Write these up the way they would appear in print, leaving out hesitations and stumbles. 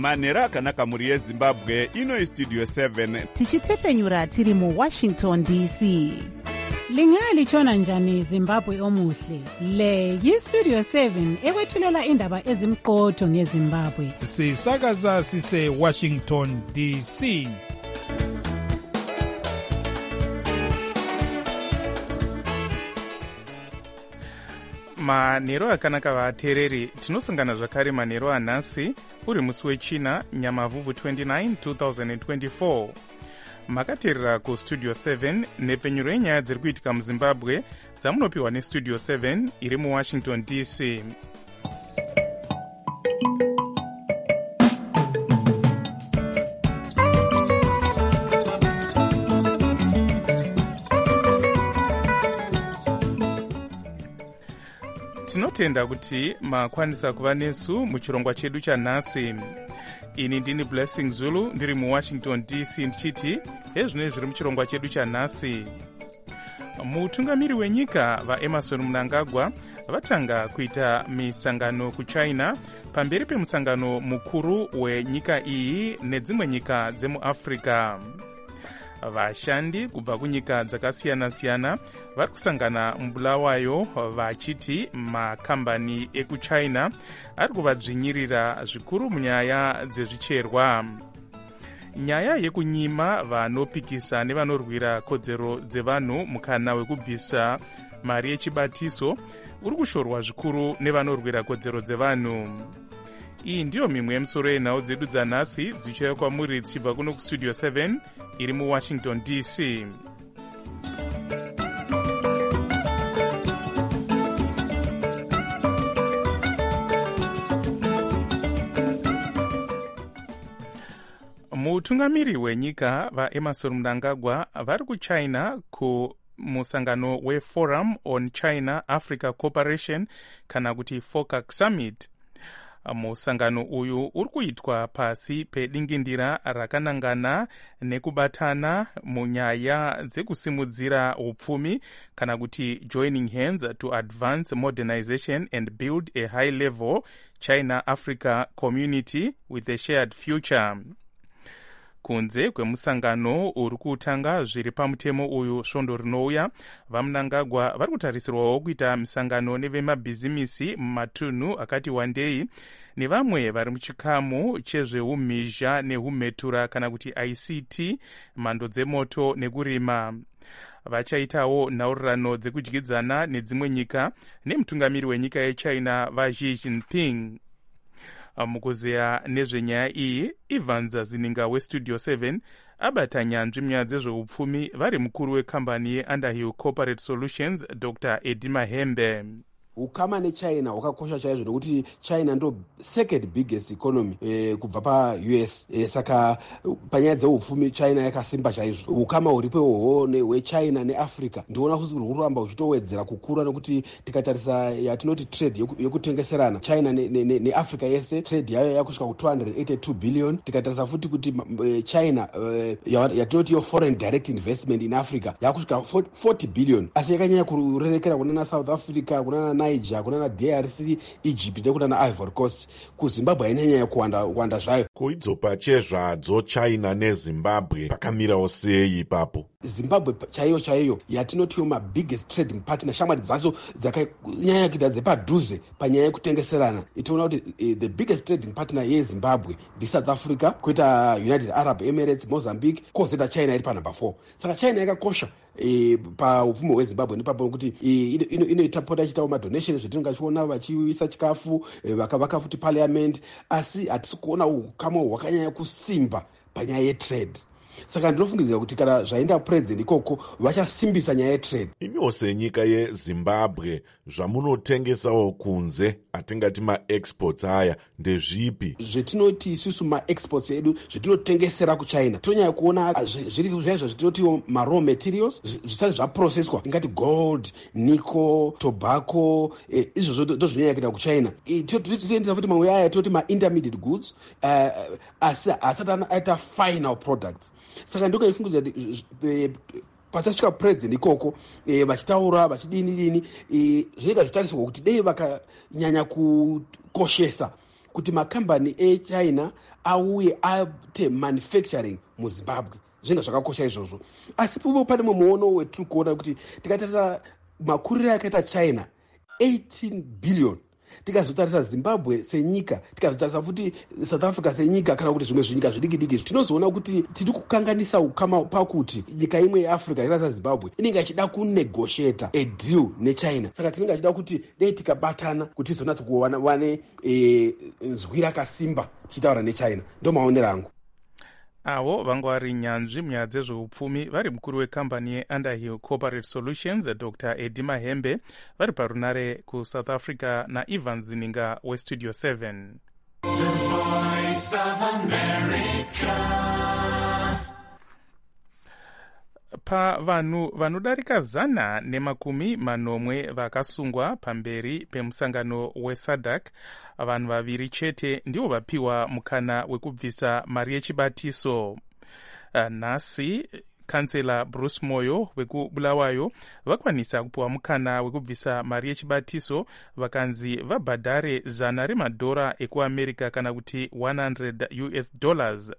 manhero akanaka mhuri yezimbabwe. Ino Studio 7 tichitefenyura tiri muWashington DC. Lingalitshona njani Zimbabwe omuhle? Le yiStudio 7 ekwethulela indaba ezimqotho ngeZimbabwe. Sisakaza sise Washington DC. Manhero akanaka vateereri, tinosangana zvakare manhero anhasi uri musi wechina Nyamavhuvhu 29 2024. Makateerera kuStudio 7 nepfenyuro yenyaya dziri kuitika muZimbabwe dzamunopiwa neStudio 7 iri muWashington DC. Tinotenda kuti makwanisa kuva nesu muchirongwa chedu chanhasi. Ini ndini Blessing Zulu ndiri muWashington DC ndichiti ezvino zviri muchirongwa chedu chanhasi. Mutungamiri wenyika vaEmerson Mnangagwa vatanga kuita misangano kuChina pamberi pemusangano mukuru wenyika iyi nedzimwe nyika dzemuAfrica. Vashandi kubva kunyika dzakasiyana-siyana vari kusangana muBulawayo vachiti makambani ekuChina ari kuvadzvinyirira zvikuru munyaya dzezvicherwa. Nyaya yekunyima vanopikisa nevanorwira kodzero dzevanhu mukana wekubvisa mari yechibatiso uri kushorwa zvikuru nevanorwira kodzero dzevanhu. Iyi ndiyo mimwe yemisoro yenhau dzedu dzanhasi dzichauya kwamuri dzichibva kuno kuStudio 7 iri muWashington DC. Mutungamiri wenyika vaEmerson Mnangagwa vari kuChina kumusangano weForum on China Africa Cooperation kana kuti FOCAC Summit. Musangano uyu uri kuitwa pasi pedingindira rakanangana nekubatana munyaya dzekusimudzira upfumi kana kuti joining hands to advance modernization and build a high level China-Africa community with a shared future. Kunze kwemusangano uri kutanga zviri pamutemo uyu svondo rinouya, vaMnangagwa vari kutarisirwawo kuita misangano nevemabhizimisi mumatunhu akati wandei nevamwe vari muchikamu chezveumhizha nehumhetura kana kuti ICT, mhando dzemoto nekurima. Vachaitawo nhaurirano dzekudyidzana nedzimwe nyika nemutungamiri wenyika yeChina vaXi Jinping. Mukuzeya nezvenyaya iyi, Ivanza Zininga weStudio 7 abata nyanzvi munyaya dzezveupfumi vari mukuru wekambani yeUnderhill Corporate Solutions Dr. Eddie Mahembe. Ukama neChina hwakakosha chaizvo nokuti China ndo second biggest economy kubva paUS. Saka panyaya dzeupfumi China yakasimba chaizvo. Ukama huripo hweChina neAfrica ndiona kuti huri kuramba huchitowedzera kukura nokuti tikatarisa yatinoti trade yekutengeserana China neAfrica yese trade yayo yakusvika ku282 billion. Tikatarisa futi kuti China yatinoti foreign direct investment in Africa yakusvika 40 billion. Asi yakanyanya kurerekera kunana South Africa, kunana Niger, kunana DRC, Egypt nekunana Ivory Coast. KuZimbabwe hainanyanya kuwanda zvayo. Kuidzopa chezvadzo China neZimbabwe pakamirawo sei ipapo? Zimbabwe chaiyo yatinotiwo biggest trading partner, shamwari dzacho dzakanyanya kuita dzepadhuze panyaya yekutengeserana. Itoona kuti the biggest trading partner yeZimbabwe ndi South Africa, kuita United Arab Emirates, Mozambique, kozoita China iri panumber 4. Saka China yakakosha paupfumi hweZimbabwe nepapo kuti inoita pota ichitawo madonation zvetinonga chiona vachiisa chikafu vakavaka futi parliament, asi hatisi kuona ukama hwakanyanya kusimba panyaya yetrade. Saka ndinofungidzira kuti kana zvaenda president ikoko vachasimbisa nyaya yetrade. Imiwo senyika yeZimbabwe zvamunotengesawo kunze atingati maexports aya ndezvipi? Zvetinoti isusu maexports edu zvetinotengesera kuChina tinonyanya kuona zviri zvaizvo zvetinoti maraw materials zvisati zvaprocesswa, ingati gold, nickel, tobacco, izvozvo ndozvinonyanya kuenda kuChina. Tinoendesa futi mamwe aya tinoti ma-intermediate goods asi asati aita final products. Saka ndokaifungidzira kuti pachasvika president ikoko vachitaura vachidini zvinenge zvitarisirwa kuti dei vakanyanya kukoshesa kuti makambani echina auye aite manufacturing muzimbabwe. Zvinga zvakakosha izvozvo. Asi pane muono wetiri kuona kuti tikatarisa makuriro akaita china 18 billion, tikazotarisa zimbabwe senyika, tikazotarisa futi south africa senyika, kana kuti zvimwe zvinyika zvidiki tinozoona kuti tiri kukanganisa ukama pakuti nyika imwe yeafrica yakaita zimbabwe inenge achida kunegotiata a deal nechina. Saka tinenge achida kuti dei tikabatana kuti tizonatsa kuwane nzwi rakasimba tichitaura nechina. Ndo maonero angu. avo vanga vari nyanzvi munyaya dzezveupfumi vari mukuru wekambani yeUnderhill Corporate Solutions Dr. Eddie Mahembe vari parunare kuSouth Africa naIvan Zininga weStudio 7. The Voice of America. Pavanhu vanodarika 190 vakasungwa pamberi pemusangano weSADC, vanhu vaviri chete ndivo vapiwa mukana wekubvisa mari yechibatiso. Nhasi kansela Bruce Moyo wekubulawayo vakwanisa kupiwa mukana wekubvisa mari yechibatiso, vakanzi vabhadhare $100 ekuAmerica kana kuti $100.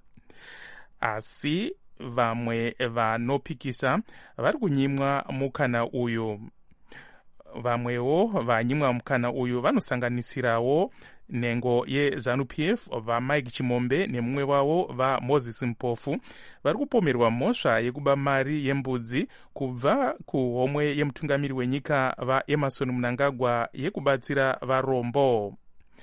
Asi vamwe vanopikisa vari kunyimwa mukana uyu. Vamwewo vanyimwa mukana uyu vanosanganisirawo nhengo yeZANU-PF vaMike Chimombe nemumwe wavo vaMoses Mpofu vari kupomerwa mhosva yekuba mari yembudzi kubva kuhomwe yemutungamiri wenyika vaEmmerson Mnangagwa yekubatsira varombo.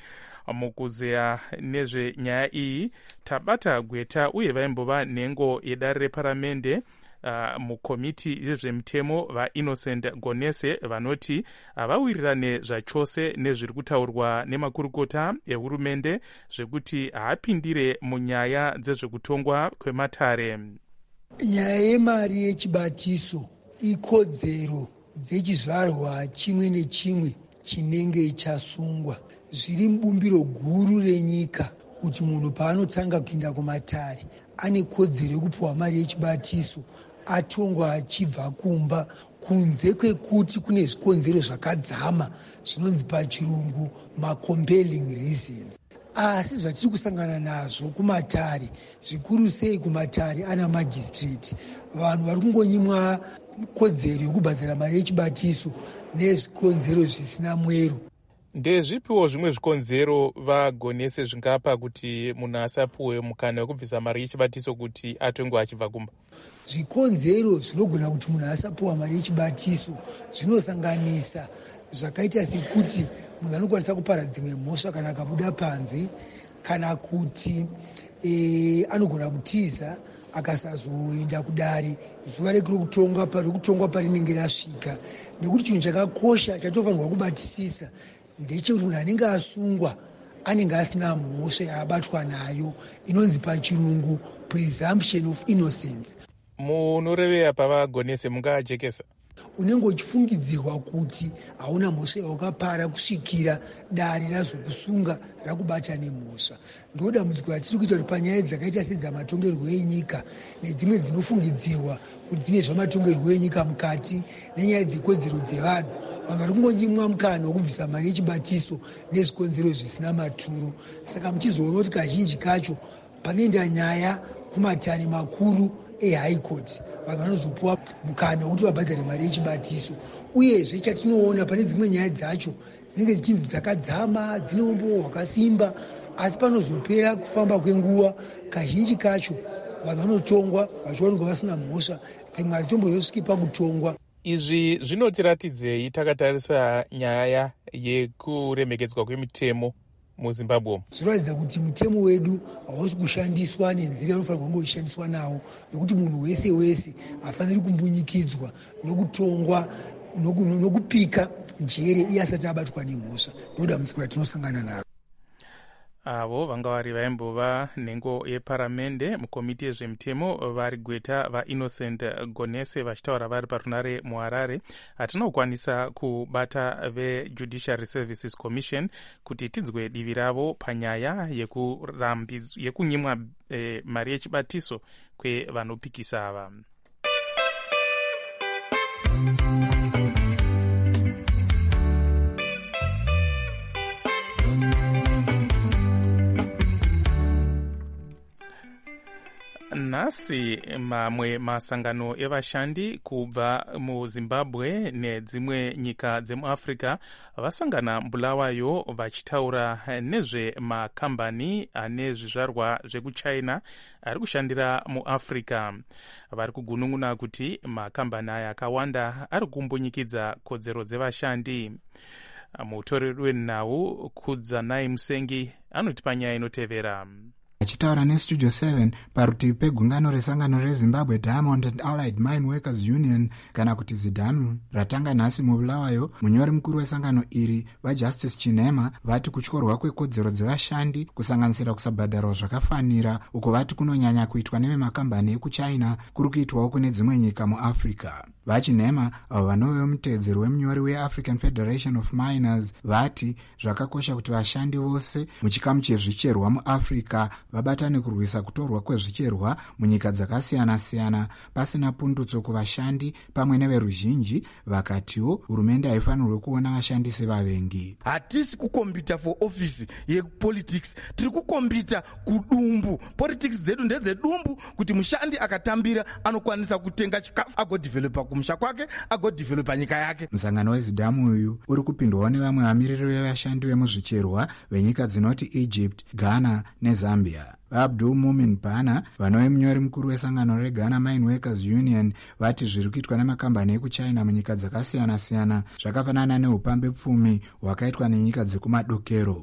Mukuzeya nezvenyaya iyi tabata gweta uye vaimbova nhengo yedare reparamende mukomiti yezvemutemo vaInnocent Gonese vanoti havawirirane zvachose nezviri kutaurwa nemakurukota ehurumende zvekuti haapindire munyaya dzezvekutongwa kwematare. Nyaya yemari yechibatiso ikodzero dzechizvarwa chimwe nechimwe chinenge chasungwa. Zviri mubumbiro guru renyika kuti munhu paanotanga kuinda kumatare ane kodzero yekupiwa mari yechibatiso atongwa achibva kumba, kunze kwekuti kune zvikonzero zvakadzama zvinonzi pachirungu macompelling reasons. Asi zvatiri kusangana nazvo kumatare, zvikuru sei kumatare ana magistrate, vanhu vari kungonyimwa kodzero yekubhadhara mari yechibatiso nezvikonzero zvisina mwero. Ndezvipiwo zvimwe zvikonzero vaGonese zvingapa kuti munhu asapiwe mukana wekubvisa mari yechibatiso kuti atongwe achibva kumba? Zvikonzero zvinogona kuti munhu asapiwa mari yechibatiso zvinosanganisa zvakaita sekuti munhu anokwanisa kupara dzimwe mhosva kana akabuda panze, kana kuti anogona kutiza akasazoenda kudare zuva rekutongwa parinenge rasvika. Nekuti chinhu chakakosha chatofanirwa kubatisisa ndechekuti munhu anenge asungwa anenge asina mhosva yaabatwa nayo, inonzi pachirungu presumption of innocence. Munoreveya pavaGonese mungaajekesa? Unenge uchifungidzirwa kuti hauna mhosva yawakapara kusvikira dare razokusunga rakubata nemhosva. Ndodambudziko ratiri kuita kuti panyaya dzakaita sedzamatongerwo enyika nedzimwe dzinofungidzirwa kuti dzine zvamatongerwo enyika mukati nenyaya dzekodzero dzevanhu, vanhu vari kungonyimwa mukana wekubvisa mari yechibatiso nezvikonzero zvisina maturo. Saka muchizoona kuti kazhinji kacho panoenda nyaya kumatare makuru eHigh Court, vanhu vanozopuwa mukana wekuti vabhadhare mari yechibatiso. Uyezve chatinoona pane dzimwe nyaya dzacho dzinenge dzichinzi dzakadzama, dzine umbo hwakasimba, asi panozopera kufamba kwenguva kazhinji kacho vanhu vanotongwa vachionekwa vasina mhosva, dzimwe hadzitombozosviki pakutongwa. Izvi zvinotiratidzei takatarisa nyaya yekuremekedzwa kwemitemo muZimbabwe? Zvinoratidza kuti mutemo wedu hausi kushandiswa nenzira unofanirwa kunge uchishandiswa nawo, nokuti munhu wese wese hafaniri kumbunyikidzwa nokutongwa nokupika njere iye asati abatwa nemhosva. Ndodambudziko ratinosangana naro. Avo vanga vari vaimbova nhengo yeparamende mukomiti yezvemutemo vari gweta vaInnocent Gonese vachitaura vari parunare muHarare. Hatina kukwanisa kubata veJudiciary Services Commission kuti tinzwe divi ravo panyaya yekunyimwa mari yechibatiso kwevanopikisa ava. nhasi mamwe masangano evashandi kubva muzimbabwe nedzimwe nyika dzemuafrica vasangana mbulawayo vachitaura nezvemakambani ane zvizvarwa zvekuchina ari kushandira muafrica. Vari kugunun'una kuti makambani aya akawanda ari kumbonyikidza kodzero dzevashandi. Mutoreri wenhau Kudzanai Musengi anoti panyaya inotevera. Achitaura nestudio 7 parutivi pegungano resangano reZimbabwe Diamond and Allied Mine Workers Union kana kuti ZIDAMU ratanga nhasi mubulawayo, munyori mukuru wesangano iri vaJustice Chinema vati kutyorwa kwekodzero dzevashandi kusanganisira kusabhadharwa zvakafanira uko vati kunonyanya kuitwa nevemakambani ekuchina kuri kuitwawo kune dzimwe nyika muAfrica. VaChinema avo vanove mutedzeri wemunyori weAfrican Federation of Miners vati zvakakosha kuti vashandi vose muchikamu chezvicherwa muAfrica vabatane kurwisa kutorwa kwezvicherwa munyika dzakasiyana-siyana pasina pundutso kuvashandi pamwe neveruzhinji. Vakatiwo hurumende haifanirwe kuona vashandi sevavengi. Hatisi kukombita for office yepolitics, tiri kukombita kudumbu. Politics dzedu ndedzedumbu kuti mushandi akatambira anokwanisa kutenga chikafu agodevelopa kumusha kwake agodevelopa nyika yake. Musangano weZidamu uyu uri kupindwawo nevamwe vamiriri vevashandi vemuzvicherwa venyika dzinoti Egypt, Ghana neZambia. Abdul Mumin Bana vanove munyori mukuru wesangano reGhana Mine Workers Union vati zviri kuitwa nemakambani ekuchina munyika dzakasiyana-siyana zvakafanana neupambe pfumi hwakaitwa nenyika dzekumadokero.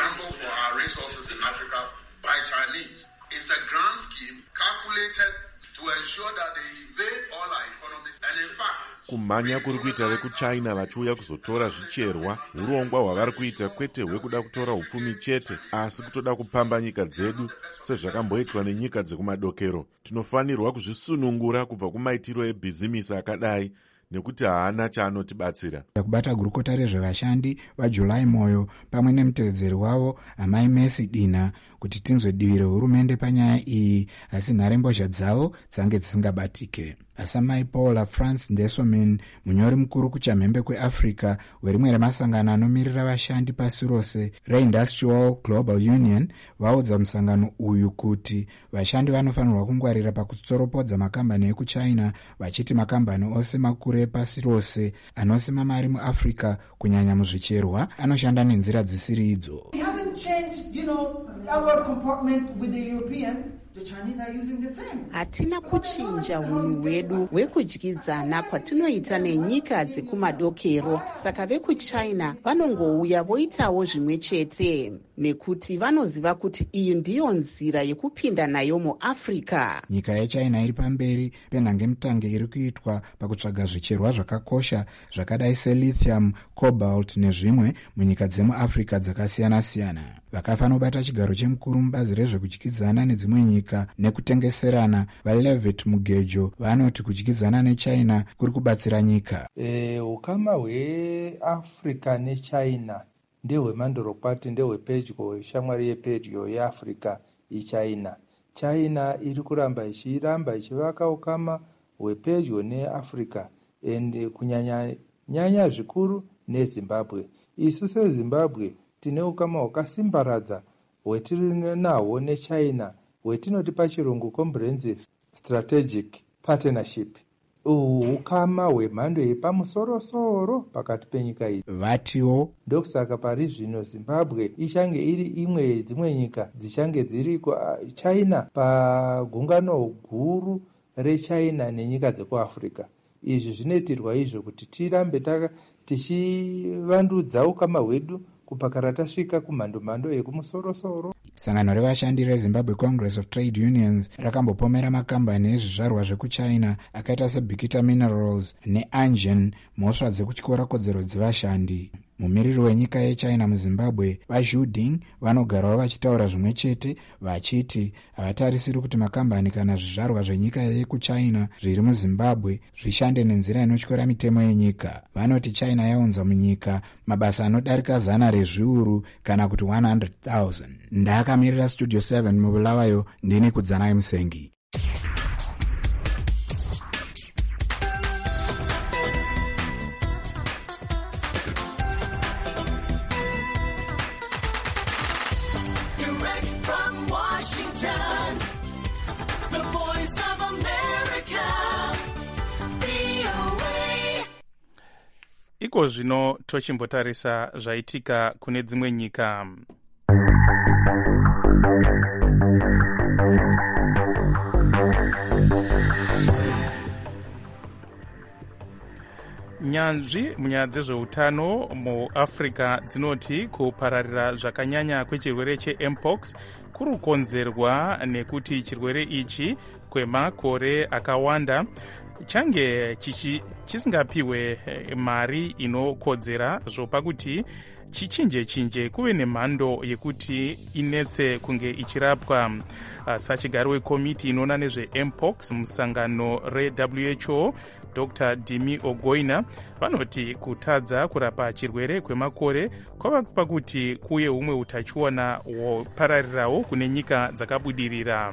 Kumhanya kuri kuita vekuchina vachiuya kuzotora zvicherwa, urongwa hwavari kuita kwete hwekuda kutora upfumi chete, asi kutoda kupamba nyika dzedu sezvakamboitwa nenyika dzekumadokero. Tinofanirwa kuzvisunungura kubva kumaitiro ebhizimisi akadai nekuti haana chaanotibatsira. Kubata gurukota rezvevashandi vaJulai Moyo pamwe nemutevedzeri wavo Amai Mercy Dina kuti tinzwe divi rehurumende panyaya iyi, asi nharembozha dzavo dzange dzisingabatike. Asamai Paula France Ndesomin, munyori mukuru kuchamhembe kweAfrica werimwe remasangano anomirira vashandi pasi rose reIndustrial Global Union, vaudza musangano uyu kuti vashandi vanofanirwa kungwarira pakutsoropodza makambani ekuchina, vachiti makambani ose makuru epasi rose anosima mari muAfrica kunyanya muzvicherwa anoshanda nenzira dzisiri idzo. Hatina kuchinja hunhu hwedu hwekudyidzana kwatinoita nenyika dzekumadokero, saka vekuchina vanongouya voitawo zvimwe chete nekuti vanoziva kuti iyi ndiyo nzira yekupinda nayo muAfrica. Nyika yechina iri pamberi penhangemutange iri kuitwa pakutsvaga zvicherwa zvakakosha zvakadai selithium, cobalt nezvimwe munyika dzemuAfrica dzakasiyana-siyana. Vakafanobata chigaro chemukuru mubazi rezvekudyidzana nedzimwe nyika nekutengeserana vaLevitt Mugejo vanoti kudyidzana nechina kuri kubatsira nyika. Ukama hweAfrica nechina ndehwemandorokwati, ndehwepedyo, shamwari yepedyo yeAfrica ichina. China iri kuramba ichivaka ukama hwepedyo neAfrica ende kunyanya zvikuru neZimbabwe. Isu seZimbabwe tine ukama hwakasimbaradza hwetiri nahwo nechina hwetinoti pachirungu comprehensive strategic partnership. Ukama hwemhando yepamusoro-soro pakati penyika idzi. Vatiwo ndokusaka pari zvino Zimbabwe ichange iri imwe yedzimwe nyika dzichange dziri China pagungano guru reChina nenyika dzekuAfrica. Izvi zvinoitirwa izvo kuti tirambe tichivandudza ukama hwedu kupakara tasvika kumhando yekumusoro-soro. Sangano revashandi reZimbabwe Congress of Trade Unions rakambopomera makambani ezvizvarwa zvekuchina akaita seBikita Minerals neAngen mhosva dzekutyora kodzero dzevashandi. Mumiriri wenyika yechina muZimbabwe vaZhu Ding vanogarawo vachitaura zvimwe chete, vachiti havatarisiri kuti makambani kana zvizvarwa zvenyika yekuchina zviri muZimbabwe zvishande nenzira inotyora mitemo yenyika. Vanoti China yaunza munyika mabasa anodarika 100 rezviuru kana kuti 100,000. Ndakamirira Studio 7 mubulawayo, ndini Kudzanai Musengi. Direct from Washington, the voice iko zvino tochimbotarisa zvaitika kune dzimwe nyika. Nyanzvi munyaya dzezveutano muafrica dzinoti kupararira zvakanyanya kwechirwere chempox kuri kukonzerwa nekuti chirwere ichi kwemakore akawanda change chisingapiwe mari inokodzera zvopa kuti chichinje kuve nemhando yekuti inetse kunge ichirapwa. Sachigari wekomiti inoona nezvempox musangano reWHO Dr. Dimi Ogoina vanoti kutadza kurapa chirwere kwemakore kwava pakuti kuye humwe utachiona hwopararirawo kune nyika dzakabudirira.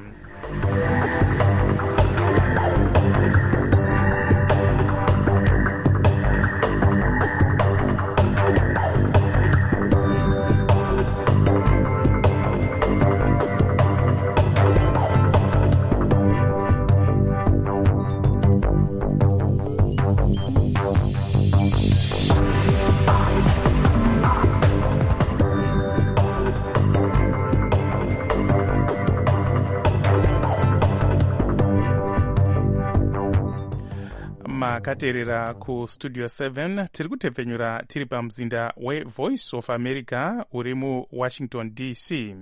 Makaterera ku Studio 7 tiri kutepfenyura tiri pamuzinda weVoice of America uri muWashington DC.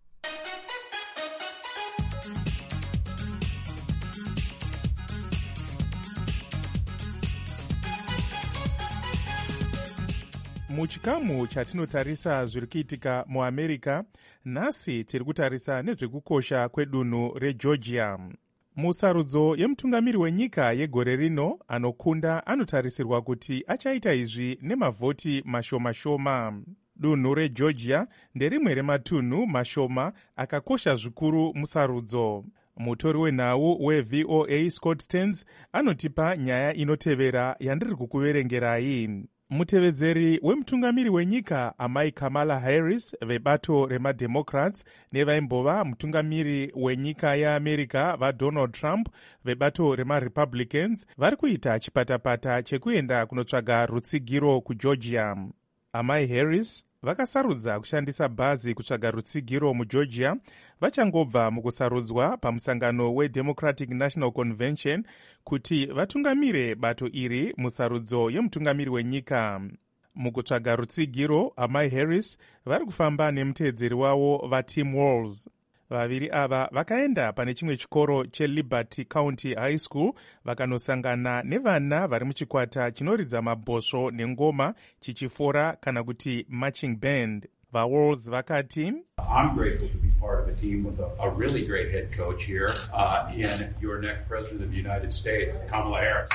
Muchikamu chatinotarisa zviri kuitika muAmerica, nhasi tiri kutarisa nezvekukosha kwedunhu reGeorgia. Musarudzo yemutungamiri wenyika yegore rino anokunda anotarisirwa kuti achaita izvi nemavhoti mashoma-shoma. Dunhu reGeorgia nderimwe rematunhu mashoma akakosha zvikuru musarudzo. Mutori wenhau weVOA Scott Stearns anotipa nyaya inotevera yandiri kukuverengerai. Mutevedzeri wemutungamiri wenyika amai Kamala Harris vebato remademocrats nevaimbova mutungamiri wenyika yeAmerica vaDonald Trump vebato remaRepublicans vari kuita chipatapata chekuenda kunotsvaga rutsigiro kuGeorgia. Amai Harris vakasarudza kushandisa bhazi kutsvaga rutsigiro muGeorgia vachangobva mukusarudzwa pamusangano weDemocratic National Convention kuti vatungamire bato iri musarudzo yemutungamiri wenyika. Mukutsvaga rutsigiro, amai Harris vari kufamba nemuteedzeri wavo vaTim Walz. Vaviri ava vakaenda pane chimwe chikoro cheLiberty County High School vakanosangana nevana vari muchikwata chinoridza mabhosvo nengoma chichifora kana kuti marching band. VaWalls vakati, I'm grateful to be part of a team with a really great head coach here in your next president of the United States, Kamala Harris.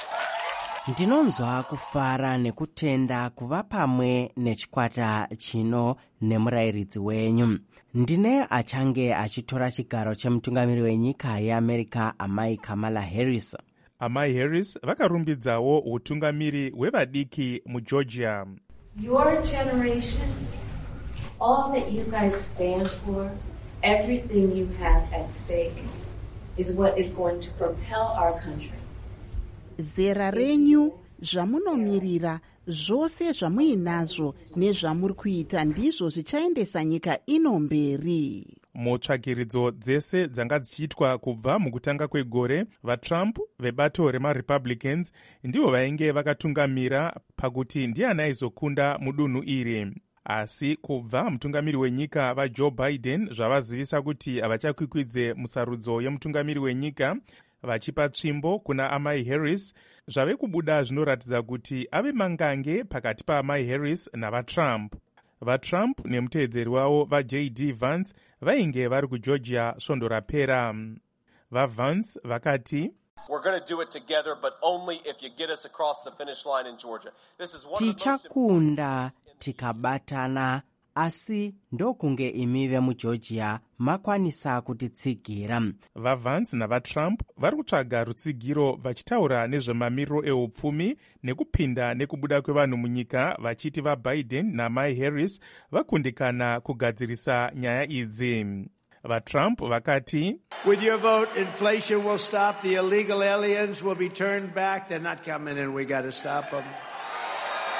Ndinonzwa kufara nekutenda kuva pamwe nechikwata chino nemurayiridzi wenyu. Ndine achange achitora chigaro chemutungamiri wenyika yeAmerica amai Kamala Harris. Amai Harris vakarumbidzawo utungamiri hwevadiki muGeorgia. Your generation, all that you guys stand for, everything you have at stake is what is going to propel our country. Zera renyu, zvamunomirira, zvose zvamuinazvo nezvamuri kuita ndizvo zvichaendesa nyika ino mberi. Mutsvagiridzo dzese dzanga dzichiitwa kubva mukutanga kwegore, vaTrump vebato remaRepublicans ndivo vainge vakatungamira pakuti ndiani aizokunda mudunhu iri. Asi kubva mutungamiri wenyika vaJoe Biden zvavazivisa kuti havachakwikwidze musarudzo yemutungamiri wenyika, vachipa tsvimbo kuna amai Harris, zvave kubuda zvinoratidza kuti ave mangange pakati paamai Harris navaTrump. VaTrump nemuteedzeri wavo vaJD Vance vainge vari kuGeorgia svondo rapera. VaVance vakati, We're going to do it together, but only if you get us across the finish line in Georgia. This is one of the most tichakunda tikabatana, asi ndokunge imive muGeorgia makwanisa kutitsigira. VaVance navaTrump vari kutsvaga rutsigiro vachitaura nezvemamiriro eupfumi nekupinda nekubuda kwevanhu munyika, vachiti vaBiden namai Harris vakundikana kugadzirisa nyaya idzi. VaTrump vakati, With your vote, inflation will stop, the illegal aliens will be turned back, they're not coming in, we got to stop them.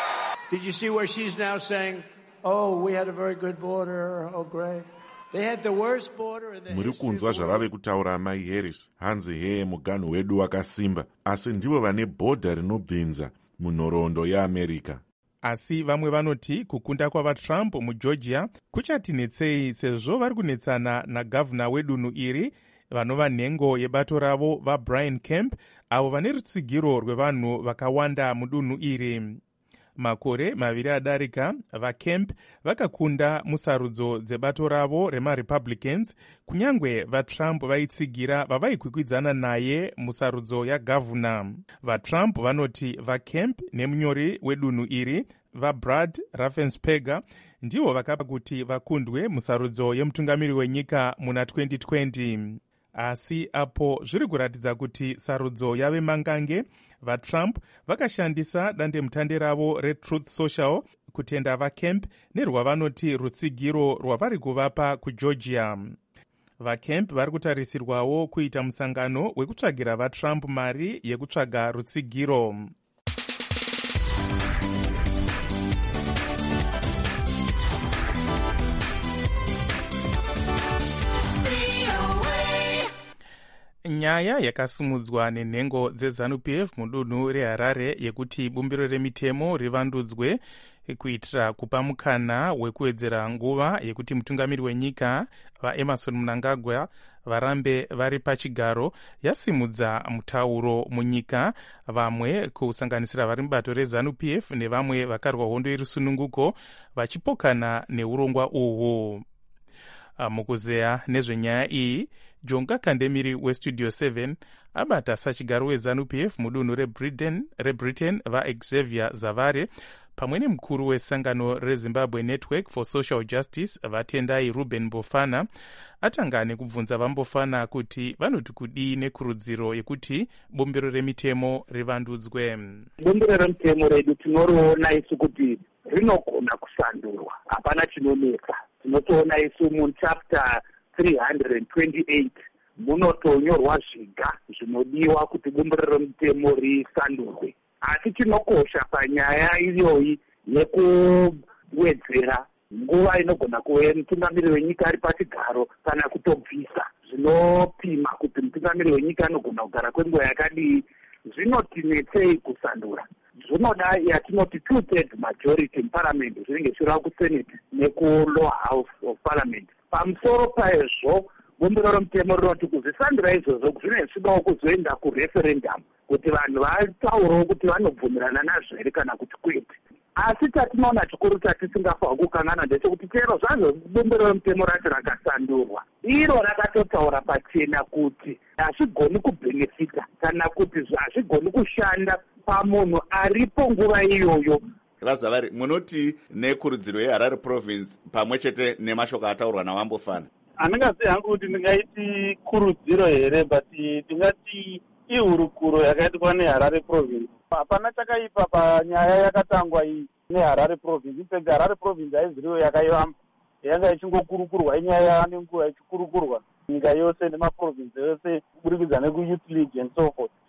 Did you see where she's now saying, oh, we had a very good border, oh, great. They had the worst border in the muri kunzwa zvavave kutaura mai Harris. Hanzi heye muganhu wedu wakasimba, asi ndivo vane bhodha rinobvinza munhoroondo yeAmerica. Asi vamwe vanoti kukunda kwavaTrump muGeorgia kuchatinetsei sezvo vari kunetsana nagavhuna wedunhu iri vanova nhengo yebato ravo vaBrian Kemp, avo vane rutsigiro rwevanhu vakawanda mudunhu iri. Makore maviri adarika, vaKemp vakakunda musarudzo dzebato ravo remaRepublicans, kunyangwe vaTrump vaitsigira vavaikwikwidzana naye musarudzo yagavhuna. VaTrump vanoti vaKemp nemunyori wedunhu iri vaBrad Raffensperger ndivo vakapa kuti vakundwe musarudzo yemutungamiri wenyika muna 2020. Asi apo zviri kuratidza kuti sarudzo yave mangange, vaTrump vakashandisa dandemutande ravo reTruth Social kutenda vaKemp nerwavanoti rutsigiro rwavari kuvapa kuGeorgia. VaKemp vari kutarisirwawo kuita musangano wekutsvagira vaTrump mari yekutsvaga rutsigiro. Nyaya yakasimudzwa nenhengo dzeZANU-PF mudunhu reHarare yekuti bumbiro remitemo rivandudzwe kuitira kupa mukana wekuwedzera nguva yekuti mutungamiri wenyika vaEmmerson Mnangagwa varambe vari pachigaro yasimudza mutauro munyika, vamwe kusanganisira vari mubato reZANU-PF nevamwe vakarwa hondo yerusununguko vachipokana neurongwa uhwu. Mukuzeya nezvenyaya iyi, Jonga Kandemiri weStudio 7 abata sachigaro weZANU-PF mudunhu reBritain vaXavier Zavare pamwe nemukuru wesangano reZimbabwe Network for Social Justice vaTendai Ruben Mbofana atanga nekubvunza vaMbofana kuti vanoti kudii nekurudziro yekuti bumbiro remitemo rivandudzwe. Bumbiro remitemo redu tinoriona isu kuti rinogona kusandurwa, hapana chinonetsa. Tinotoona isu muchapter 328 munotonyorwa zviga zvinodiwa kuti bumbiro remutemo risandurwe. Asi chinokosha panyaya iyoyi yekuwedzera nguva inogona kuve mutungamiri wenyika ari pachigaro kana kutobvisa, zvinopima kuti mutungamiri wenyika anogona kugara kwenguva yakadii, zvinotinetsei kusandura. Zvinoda yatinoti 2/3 majority muparliament zvinenge zviri kusenate nekulower house of parliament. Pamusoro paizvo bumbiro remutemo rinoti kuzvisandura izvozvo zvine zvidawo kuzoenda kureferendum kuti vanhu vataurawo kuti vanobvumirana nazvo here kana kuti kwete. Asi tatinoona chikuru chatisingafanira kukanganwa ndechekuti chero zvazvo bumbiro remutemo racho rakasandurwa, iro rakatotaura pachena kuti hazvigoni kubhenefita kana kuti hazvigoni kushanda pamunhu aripo nguva iyoyo. Vazavari, munoti nekurudziro yeHarare province pamwe chete nemashoko ataurwa naVambofana? Handingazivi hangu kuti ndingaiti kurudziro here, but ndingati ihurukuro yakaitwa neHarare province. Hapana chakaipa panyaya yakatangwa iyi neHarare province. Infact Harare province haiziriwo yakaivamba, yanga ichingokurukurwa inyaya nenguva ichikurukurwa nyika yose nemaprovince yose kuburikidza nekuyouth league and so forth.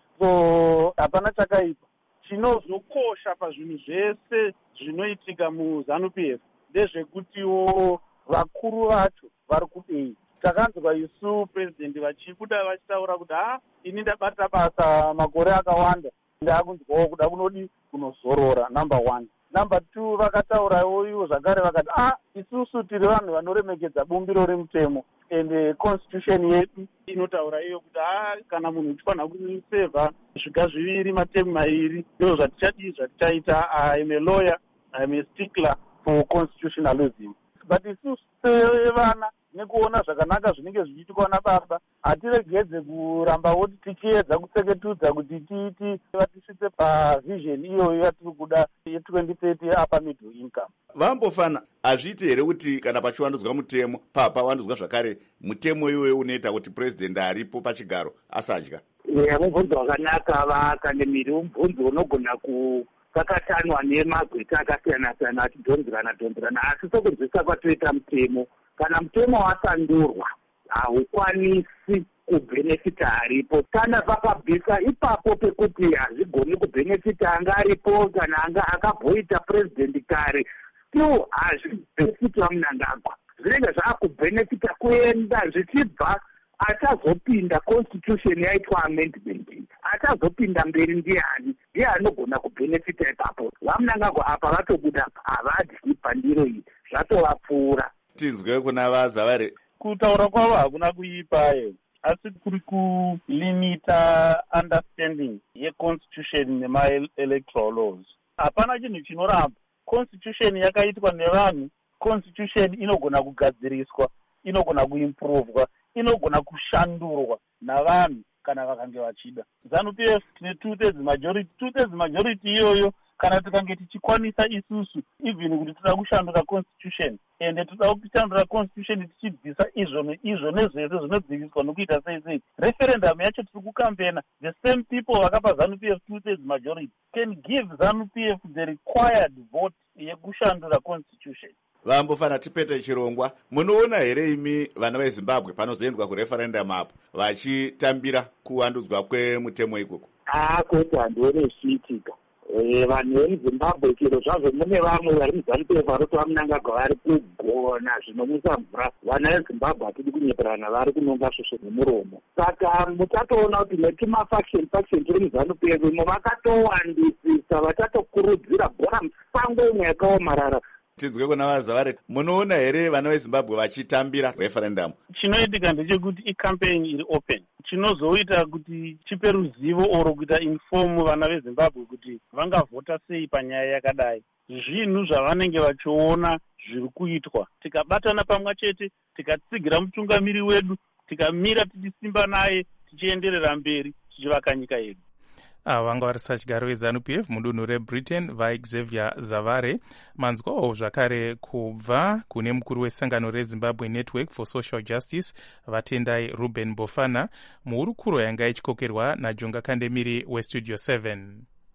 So hapana chakaipa. Chinozokosha pazvinhu zvese zvinoitika muZANU-PF ndezvekutiwo vakuru vacho vari kudei. Takanzwa isu president vachibuda vachitaura kuti ini ndabata basa makore akawanda, ndakunzwawo kuda kunodi kunozorora, number 1. Number 2, vakataurawo ivo zvakare vakati isusu tiri vanhu vanoremekedza bumbiro remutemo and constitution yedu inotaura iyo kuti kana munhu uchifanira kusevha zviga zviviri matemu mairi, ndizvo zvatichadii zvatichaita. I am a lawyer, I am a stickler for constitutionalism. But isusu sevana nekuona zvakanaka zvinenge zvichiitwa nababa, hatiregedze kuramba woti tichiedza kutseketudza kuti tiiti vatisvitse pavision iyoyo yatiri kuda ye2030 upper middle income. Vambofana, hazviiti here kuti kana pachiwandudzwa mutemo pawandudzwa zvakare mutemo iwoyo unoita kuti president aripo pachigaro asadya? Mubvunzo wakanaka vaKandemiri, mubvunzo unogona kukakatanwa nemagweta akasiyana-siyana achidhonzerana, asi sokunzwisa kwatoita mutemo. Kana mutemo wasandurwa, haukwanisi kubhenefita aripo. Kana vakabvisa ipapo pekuti hazvigoni kubhenefita anga aripo kana anga akabhoita president kare, still hazvibhenefita Mnangagwa. Zvinenge zvakubhenefita kuenda zvichibva achazopinda constitution yaitwa amendment, achazopinda mberi ndiani, ndiye anogona kubhenefita ipapo. VaMnangagwa apa vatobuda havadyi pandiro iyi, zvatovapfuura. Tinzwe kuna vaZavari. Kutaura kwavo hakuna kuipaye, asi kuri kulimita understanding yeconstitution nema-electoral laws. Hapana chinhu chinoramba. Constitution yakaitwa nevanhu, constitution inogona kugadziriswa, inogona kuimprovwa, inogona kushandurwa navanhu kana vakange vachida. ZANU-PF tine 2/3 majority. 2/3 majority iyoyo kana tikange tichikwanisa isusu even kuti toda kushandura constitution, ende toda kushandura constitution tichibvisa izvo nezvese zvinodzikiswa nokuita sei, referendum yacho tiri kukampena, the same people vakapa ZANU-PF 2/3 majority can give ZANU-PF the required vote yekushandura constitution. Vambofana tipete chirongwa. Munoona here imi vana veZimbabwe panozoendwa kureferendum apo vachitambira kuwandudzwa kwemutemo ikoko? Kuti handione zvichiitika. Vanhu vemuZimbabwe chero zvazvo mune vamwe vari muZANU-PF vanoti vaMnangagwa vari kugona zvinomwisa mvura. Vana veZimbabwe hatidi kunyeperana, vari kunonga svosvo nemuromo. Saka mutatoona kuti netimafaction tiri muZANU-PF imo vakatowandisisa, vachatokurudzira bhora musango imwe yakaomarara. Tinzwe kuna vaZavari, munoona here vana veZimbabwe vachitambira referendum? Chinoitika ndechekuti icampaign iri open. Chinozoita kuti chipe ruzivo oro kuita inform vana veZimbabwe kuti vangavhota sei panyaya yakadai. Zvinhu zvavanenge vachiona zviri kuitwa. Tikabatana pamwe chete, tikatsigira mutungamiri wedu, tikamira tichisimba naye, tichienderera mberi, tichivaka nyika yedu. Vanga vari sachigaro weZANU-PF mudunhu reBritain vaXavier Zavare. Manzwawo zvakare kubva kune mukuru wesangano reZimbabwe Network for Social Justice Vatendai Ruben Bofana muhurukuro yanga ichikokerwa naJonga Kandemiri weStudio 7.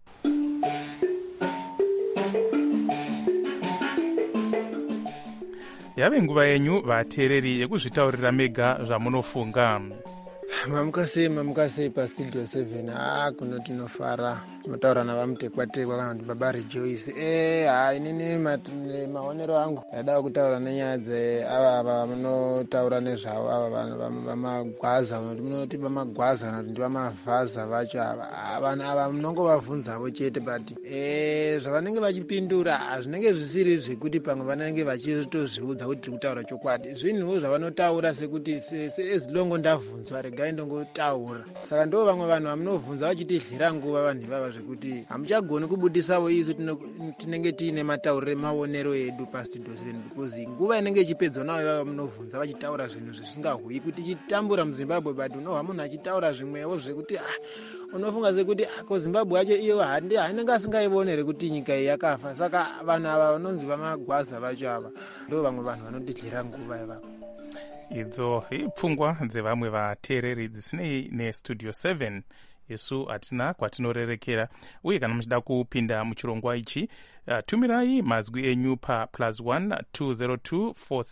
Yave nguva yenyu vateereri yekuzvitaurira mega zvamunofunga. Mamukasei paStudio 7. Kuno tinofara tinotaura navamutekwatekwa kana kuti baba Rejoice. Inini maonero angu ndada kutaura nenyaya dzeava vanotaura nezvavo ava vamagwaza, munoti vamagwaza kana kuti ndivamavhaza vacho ava munongovabvunzavo chete, but zvavanenge vachipindura hazvinenge zvisiri zvekuti pamwe vanenge vachitozviudza kuti tiri kutaura chokwadi. Zvinhuwo zvavanotaura sekuti ezilongo ndabvunzwa regai ndongotaura. Saka ndo vamwe vanhu vamunovhunza vachitidyira nguva vanhu ivava zvekuti hamuchagoni kubudisavo isu tinenge tiine mataurire maonero edu paStudio 7, because nguva inenge ichipedzwa navo ivava munovhunza vachitaura zvinhu zvisingahuyi kuti chitambura muZimbabwe, but unohwa munhu achitaura zvimwewo zvekuti unofunga sekuti koZimbabwe yacho iyo hanenge asingaivonere kuti nyika iyi yakafa. Saka vanhu ava vanonzi vamagwaza vacho ava ndo vamwe vanhu vanotidyira nguva ivava. Idzo ipfungwa dzevamwe vateereri dzisinei neStudio 7. Isu hatina kwatinorerekera, uye kana muchida kupinda muchirongwa ichi tumirai mazwi enyu pa +1 202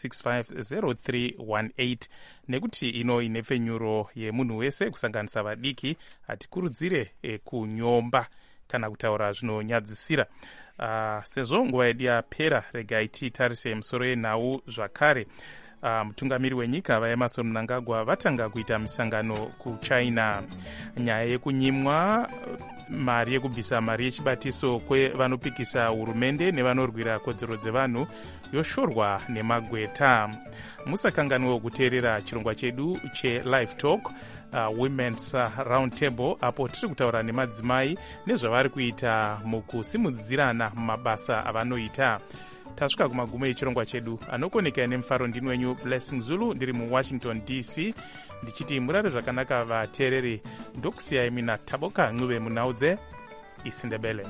465 0318. Nekuti ino ine pfenyuro yemunhu wese kusanganisa vadiki, hatikurudzire kunyomba kana kutaura zvinonyadzisira. Sezvo nguva yedu yapera, regai titarise musoro yenhau zvakare. Mutungamiri wenyika vaEmmerson Mnangagwa vatanga kuita misangano kuChina. Nyaya yekunyimwa mari yekubvisa mari yechibatiso kwevanopikisa hurumende nevanorwira kodzero dzevanhu yoshorwa nemagweta. Musakanganwewo kuteerera chirongwa chedu cheLive Talk Women's Round Table, apo tiri kutaura nemadzimai nezvavari kuita mukusimudzirana mumabasa avanoita. Tasvika kumagumo echirongwa chedu. Anokoneka nemufaro ndini wenyu Blessing Zulu, ndiri muWashington DC, ndichiti murare zvakanaka vateereri. Ndokusiyai mina Taboka Ncube munhau dzeIsindebele.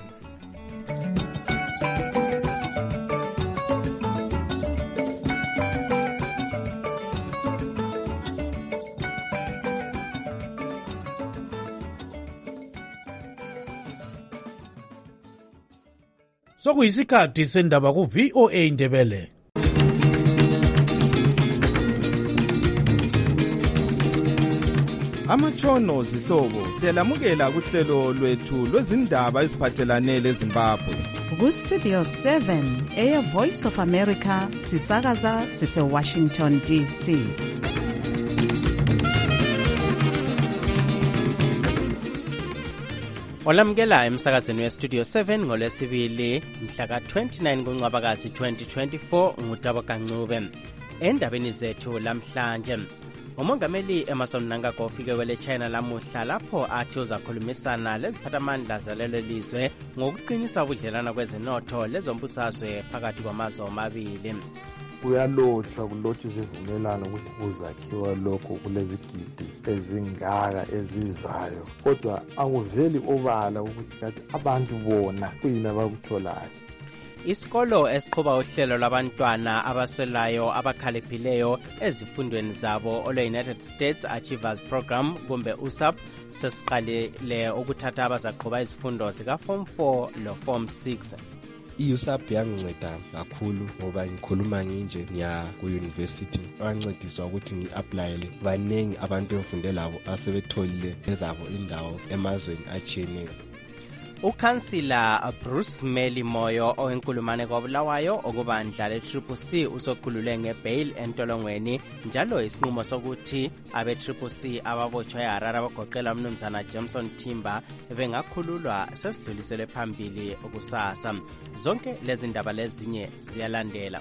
Sokuyisikhathi sendaba ku-VOA Indebele. amatshono zihlobo siyalamukela kuhlelo lwethu lwezindaba eziphathelane leZimbabwe. Ku-Studio 7 eye-Voice of America sisakaza sise-Washington DC. Olamukela emsakazweni we-Studio 7 ngolwesibili mhla ka-29 kuNcwabakazi 2024 nguTabo Kancube. Endabeni zethu lamhlanje, umongameli Emmerson Mnangagwa ufike kwele China lamuhla lapho athi uzakhulumisana leziphathamandla zalelo lizwe ngokuqinisa ubudlelwano kwezenotho lezombusazwe phakathi kwamazwe omabili. Kuyalotshwa kulotshwa izivumelwano ukuthi kuzakhiwa lokho kulezigidi ezingaka ezizayo, kodwa akuveli obala ukuthi kanti abantu bona kuyini abakutholayo. Isikolo esiqhuba uhlelo lwabantwana abaswelayo abakhaliphileyo ezifundweni zabo olwe-United States Achievers Program kumbe USAP sesiqalile ukuthatha abazaqhuba izifundo zika-Form 4 lo-Form 6. I-USAP yanginceda kakhulu ngoba ngikhuluma nginje ngiya ku-university, wancediswa ukuthi ngi-aplayele baningi abantu engifunde labo asebetholile ezabo indawo emazweni atshiyeneyo. Ukhansila Bruce Meli Moyo owenkulumane kwaBulawayo okubandla le-CCC usokhulule ngebail entolongweni, njalo isinqumo sokuthi abe-CCC ababotshwe eHarare abagoqela umnumzana Jameson Timber bengakhululwa sesidluliselwe phambili kusasa. Zonke lezi ndaba lezinye ziyalandela.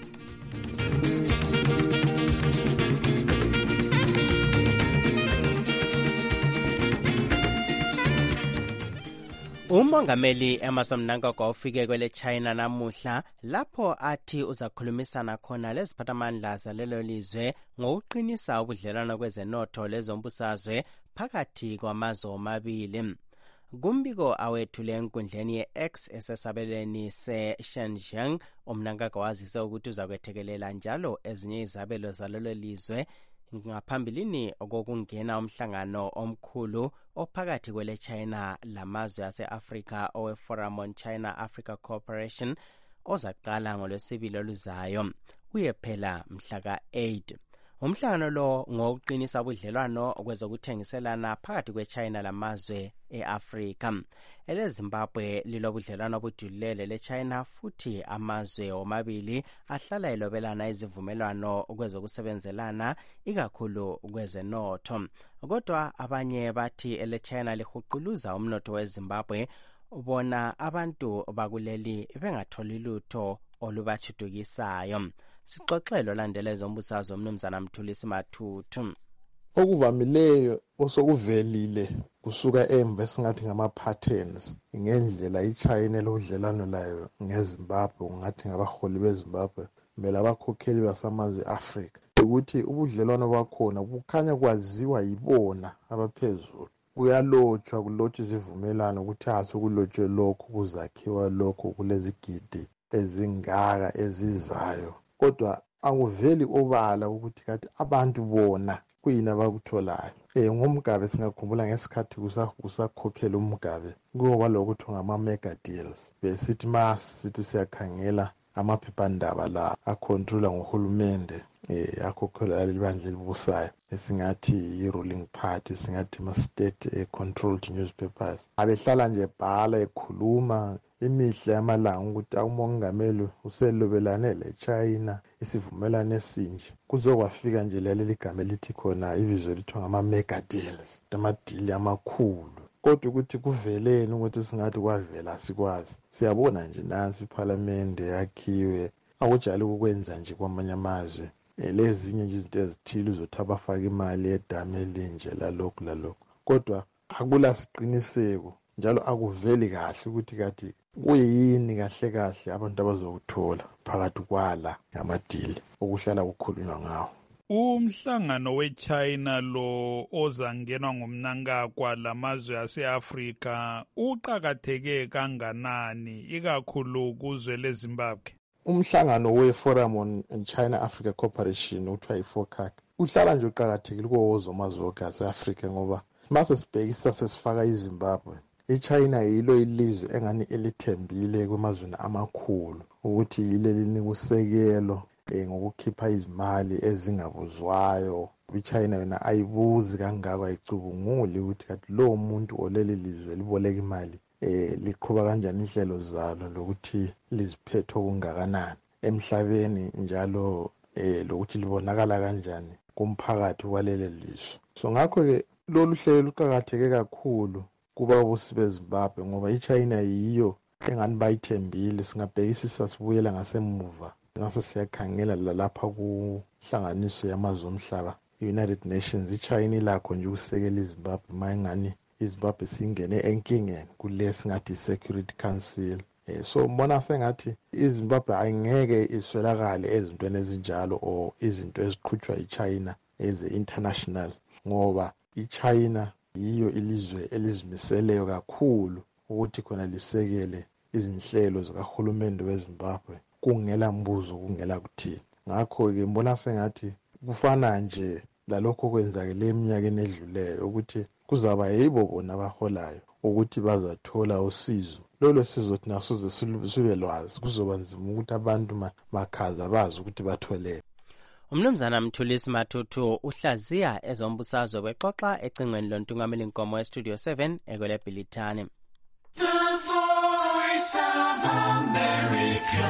Umongameli Emmerson Mnangagwa ufike kwele China namuhla lapho athi uzakhulumisana khona leziphathamandla zalelo lizwe ngokuqinisa ubudlelwano kwezenotho lezombusazwe phakathi kwamazwe omabili. Kumbiko awethule enkundleni ye-X esesabelweni se-Shenzhen, uMnangagwa wazise ukuthi uzakwethekelela njalo ezinye izabelo zalelo lizwe ngaphambilini okokungena umhlangano omkhulu ophakathi kwele China lamazwe ase-Africa owe-Forum on China-Africa Cooperation ozaqala ngolwesibili oluzayo uyephela mhla ka-8. Umhlangano lo ngokuqinisa ubudlelwano kwezokuthengiselana phakathi kwe-China lamazwe e-Afrika. EleZimbabwe lilobudlelwano obujulile le-China futhi amazwe omabili ahlala elobelana izivumelwano kwezokusebenzelana ikakhulu kwezenotho. Kodwa abanye bathi ele-China lihuquluza umnotho weZimbabwe, bona abantu bakuleli bengatholi lutho olubachudukisayo. Sixoxelo landela ezombusazwe umnumzana Mthulisi Mathuthu. Okuvamileyo osokuvelile kusuka emva esingathi ngama-patterns ngendlela iChina elodlelano layo ngeZimbabwe, ngathi ngabaholi beZimbabwe kumele abakhokheli basamazwe e-Afrika, ukuthi ubudlelwano bakhona bukhanya kwaziwa yibona abaphezulu. Kuyalotshwa kulotshwa izivumelwano ukuthi asekulotshwe lokho kuzakhiwa lokho kulezigidi ezingaka ezizayo, kodwa akuveli obala ukuthi kanti abantu bona kuyini abakutholayo. NgoMugabe singakhumbula ngesikhathi kusakhokhela uMugabe kuyoba lokuthi ngama-mega deals, besithi sithi siyakhangela amaphephandaba la akhontrola ngohulumende akhokhelwa leli bandla elibusayo esingathi i-ruling party, singathi ama-state controlled newspapers, abehlala nje bhala ekhuluma imihle yamalanga ukuthi umongameli uselobelane le-China isivumelwano esinje. Kuzokwafika nje leli gama elithi khona ibizo lithiwa ngama-mega deals, amadili amakhulu, kodwa ukuthi kuveleni ukuthi singathi kwavela sikwazi. Siyabona nje nansi iphalamende yakhiwe, akujali ukwenza nje kwamanye amazwe lezinye nje izinto ezithile uzothi abafaka imali edame elinje lalokhu, kodwa akula siqiniseko njalo akuveli kahle ukuthi kathi kuyini kahle abantu abazokuthola phakathi kwala ngamadili okuhlala kukhulunywa ngawo. Umhlangano we-China lo ozangenwa nguMnangagwa lamazwe ase-Afrika uqakatheke kanganani ikakhulu kuzwe leZimbabwe? Umhlangano we-Forum on China-Africa Cooperation uthiwa yi-FOCAC uhlala nje uqakathekile kuwo amazwe ase-Afrika ngoba mase sibhekisa sesifaka iZimbabwe, iChina yilo ilizwe engani elithembile kwamazweni amakhulu ukuthi yile linika usekelo ngokukhipha izimali ezingabuzwayo iChina yona ayibuzi kangako, ayicubunguli ukuthi kathi lowo muntu oleli lizwe liboleka imali liqhuba kanjani inhlelo zalo lokuthi liziphethe okungakanani emhlabeni njalo lokuthi libonakala kanjani kumphakathi waleli lizwe. So ngakho-ke lolu hlelo luqakatheke kakhulu kubabusi beZimbabwe ngoba iChina yiyo engani bayithembile. Singabhekisisa sibuyela ngasemuva ngase siyakhangela lalapha kuhlanganiso yamazwe omhlaba i-United Nations, iChina ilakho nje ukusekela iZimbabwe mayengani iZimbabwe singene enkingeni kule singathi i-Security Council. So mbona sengathi iZimbabwe ayingeke iswelakale ezintweni ezinjalo or izinto eziqhutshwa iChina eze-international ngoba iChina yiyo ilizwe elizimiseleyo kakhulu ukuthi khona lisekele izinhlelo zikahulumende weZimbabwe kungela mbuzo kungela kuthini. Ngakho-ke mbona sengathi kufana nje lalokho kwenzakele eminyakeni edluleyo ukuthi kuzaba yibo bona abaholayo ukuthi bazathola usizo. Lolo sizo thina soze sibe lwazi, kuzoba nzima ukuthi abantu makhaza bazi ukuthi batholele. Umnumzana Mthulisi Matutu uhlaziya ezombusazwe bexoxa ecingweni lontungameli nkomo weStudio 7 ekwele Bhilithani. The Voice of America,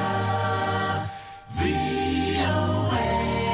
VOA.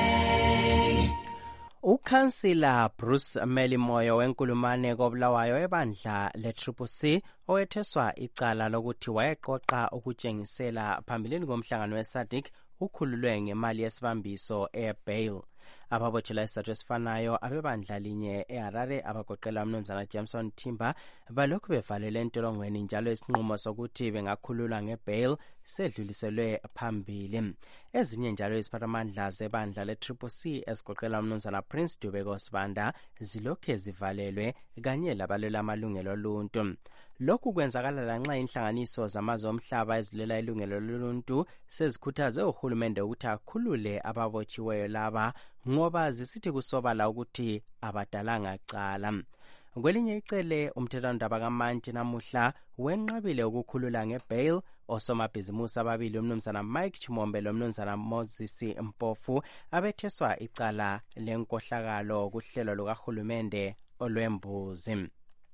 Ukhansila Bruce Melimoyo wenkulumane koBulawayo ebandla le-CCC owetheswa icala lokuthi wayeqoqa ukutshengisela phambilini komhlangano weSADC ukhululwe ngemali yesibambiso e-bail. Ababotshelwa isizathu esifanayo abebandla linye eHarare abagoqela umnumzana Jameson Timber balokhu bevalele entolongweni njalo isinqumo sokuthi bengakhululwa ngebail sedluliselwe phambili. Ezinye njalo iziphathamandla zebandla le-CCC ezigoqela umnumzana Prince Dubeko Sibanda zilokhu zivalelwe kanye labalwela amalungelo oluntu. Lokhu kwenzakala lanxa inhlanganiso zamazwe omhlaba ezilela ilungelo loluntu sezikhuthaze uhulumende ukuthi akhulule ababotshiweyo laba ngoba zisithi kusobala ukuthi abadalanga cala. Kwelinye icele umthethwandaba kaMantshi namuhla wenqabile ukukhulula ngebail osomabhizimusi ababili umnumzana Mike Chimombe lomnumzana Moses Mpofu abetheswa icala lenkohlakalo kuhlelo lukahulumende olwembuzi.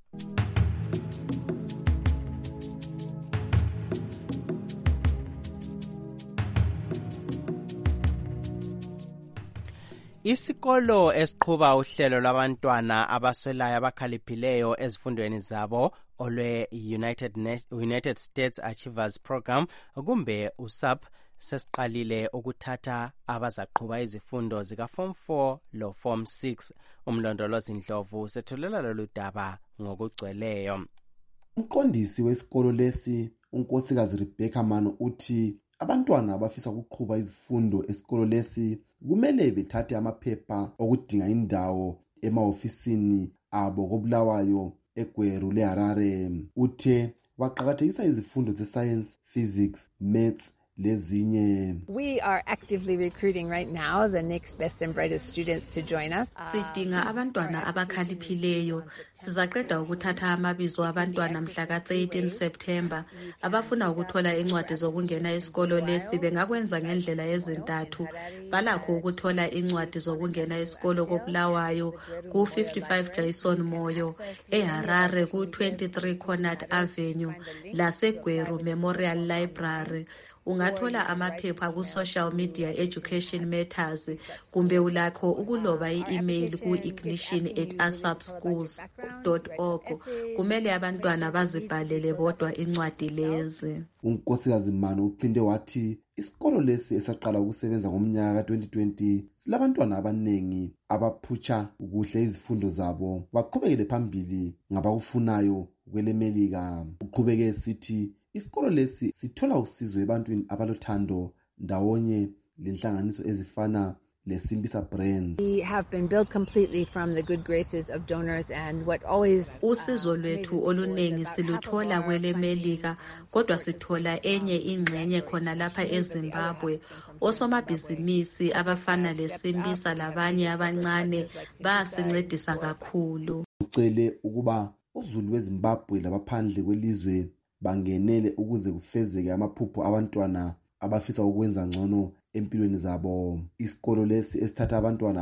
Isikolo esiqhuba uhlelo lwabantwana abaswelayo abakhaliphileyo ezifundweni zabo olwe-United States Achievers Program kumbe USAP sesiqalile ukuthatha abazaqhuba izifundo zika-Form 4 lo-Form 6. Umlondolozi Ndlovu sethulela lolu daba ngokugcweleyo. Umqondisi wesikolo lesi unkosikazi Rebecca Mano uthi abantwana abafisa ukuqhuba izifundo esikolo lesi kumele bethathe amaphepha okudinga indawo emahofisini abo koBulawayo eGweru leHarare. Uthe waqakathekisa izifundo ze-science, physics, maths lezinye. We are actively recruiting right now the next best and brightest students to join us. Sidinga abantwana abakhaliphileyo. Sizaqeda ukuthatha amabizo abantwana mhla ka-13 September abafuna ukuthola incwadi zokungena esikolo lesi. Bengakwenza ngendlela ezintathu. Balakho ukuthola incwadi zokungena esikolo koBulawayo ku-55 Jason Moyo, eHarare ku-23 Conard Avenue, laseGweru Memorial Library. Ungathola amaphepha ku-social media education matters kumbe ulakho ukuloba i-email ku-ignition@asapschools.org. Kumele abantwana bazibhalele bodwa incwadi lezi. Unkosikazi Mano uphinde wathi isikolo lesi esaqala ukusebenza ngomnyaka ka-2020 silabantwana abanengi abaphutsha kuhle izifundo zabo baqhubekele phambili ngabakufunayo kwelemelika. Uqhubeke sithi isikolo lesi sithola usizo ebantwini abalothando ndawonye lenhlanganiso ezifana leSimbisa Brands. We have been built completely from the good graces of donors and what always usizo lwethu olunengi siluthola kwelemelika kodwa sithola enye ingxenye khona lapha eZimbabwe. Osomabhizinisi abafana leSimbisa labanye abancane basincedisa kakhulu. Ucele ukuba uzulu weZimbabwe labaphandle kwelizwe bangenele ukuze kufezeke amaphupho abantwana abafisa ukwenza ngcono empilweni zabo. Isikolo lesi esithatha abantwana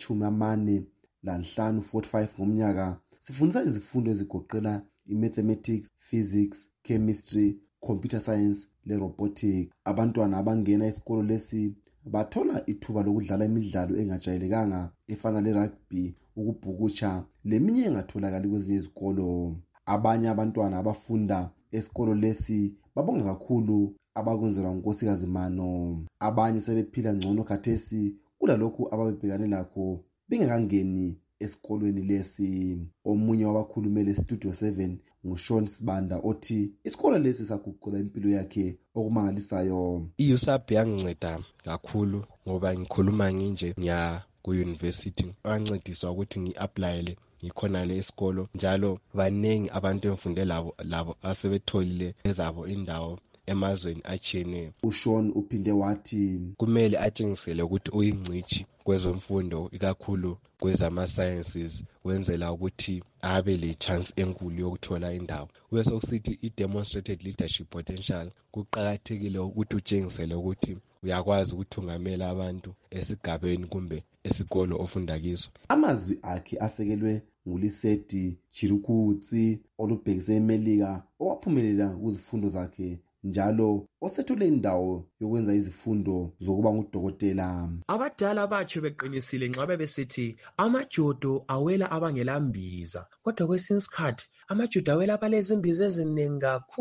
abangama-45 ngomnyaka sifundisa izifundo ezigoqela i-mathematics, physics, chemistry, computer science le-robotic. Abantwana abangena isikolo lesi bathola ithuba lokudlala imidlalo engajayelekanga efana le-rugby, ukubhukutsha leminye engatholakali kwezinye izikolo. Abanye abantwana abafunda esikolo lesi babonga kakhulu abakwenzelwa ngunkosikazi Mano. Abanye sebephila ngcono khathesi kulalokhu ababebhekane lakho bengakangeni esikolweni lesi. Omunye wabakhulumele Studio 7 nguShawn Sibanda othi isikolo lesi saguqula impilo yakhe okumangalisayo. I-USAP yanginceda kakhulu ngoba ngikhuluma nginje ngiya ku-university, wancediswa ukuthi ngi-applyele ngikhonale esikolo, njalo banengi abantu engifunde labo asebetholile ezabo indawo emazweni atshiyeneyo. uShawn uphinde wathi kumele atshengisele ukuthi uyingcitshi kwezemfundo, ikakhulu kwezama-sciences, wenzela ukuthi abe le-chance enkulu yokuthola indawo. Kube sokusithi i-demonstrated leadership potential, kuqakathekile ukuthi utshengisele ukuthi uyakwazi ukuthungamela abantu esigabeni kumbe esikolo ofunda kiso. Amazwi akhe asekelwe nguLisedi Chirukutsi olubhekise eMelika, owaphumelela kuzifundo zakhe njalo osethole indawo yokwenza izifundo zokuba ngudokotela. Abadala batsho beqinisile nxa bebesithi amajodo awela abangelambiza, kodwa kwesinye isikhathi amajodo awela abalezimbiza eziningi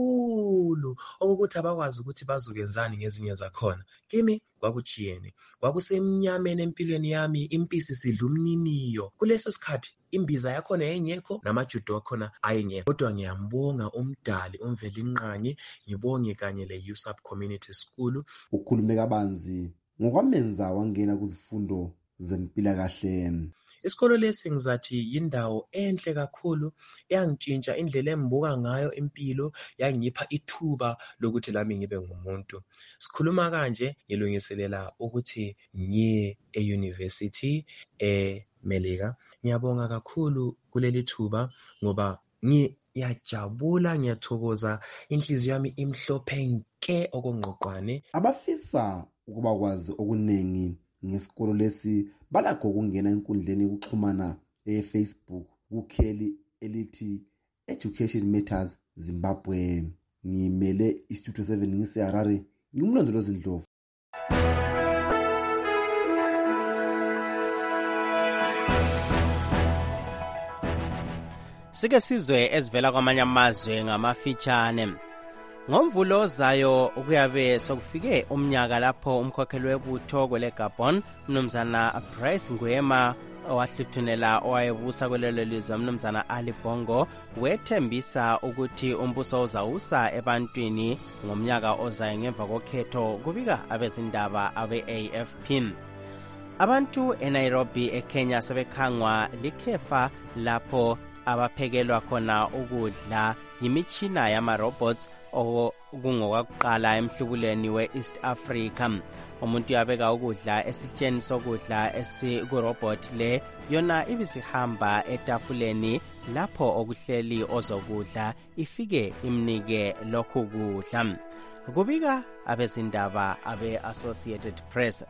kakhulu okuthi abakwazi ukuthi bazokenzani ngezinye zakhona. Kimi kwakuchiyene, kwakusemnyameni empilweni yami, impisi sidla umniniyo. Kuleso sikhathi imbiza yakhona yayingekho namajodo akhona ayengekho, kodwa ngiyambonga umdali uMvelinqanyi, ngibonge kanye le-USAP Community School. Ukhulume kabanzi ngokwamenza wangena kuzifundo zempilakahle. Isikolo lesi ngizathi yindawo enhle kakhulu, yangintshintsha indlela engibuka ngayo impilo, yangipha ithuba lokuthi lami ngibe ngumuntu. Sikhuluma kanje ngilungiselela ukuthi ngiye e-university eMelika. Ngiyabonga kakhulu kuleli thuba ngoba ngiyajabula, ngiyathokoza, inhliziyo yami imhlophe nke okongqoqwane. Abafisa ukuba kwazi okunengi ngesikolo lesi balakho ukungena enkundleni yokuxhumana eFacebook kukheli elithi Education Matters Zimbabwe. Ngimele iStudio 7 ngiseHarare, ngimlondolozi Ndlovu. Sike sizwe ezivela kwamanye amazwe ngamafitshane. Ngomvulo ozayo kuyabe sokufike umnyaka lapho umkhokheli webutho kwele Gabon mnumzana Bryce Ngwema owahluthunela owayebusa kwelelo lizwe mnumzana Ali Bongo wethembisa ukuthi umbuso uzawusa ebantwini ngomnyaka ozayo ngemva kokhetho, kubika abezindaba abe-AFP. Abantu eNairobi eKenya sebekhangwa likhefa lapho abaphekelwa khona ukudla yimitshina yama-robots okungokwakuqala emhlubulweni we-East Africa. Umuntu uyabeka ukudla esitsheni sokudla esikurobot le, yona ibisihamba etafuleni lapho okuhleli ozokudla ifike imnike lokhu kudla, kubika abezindaba abe-Associated Press.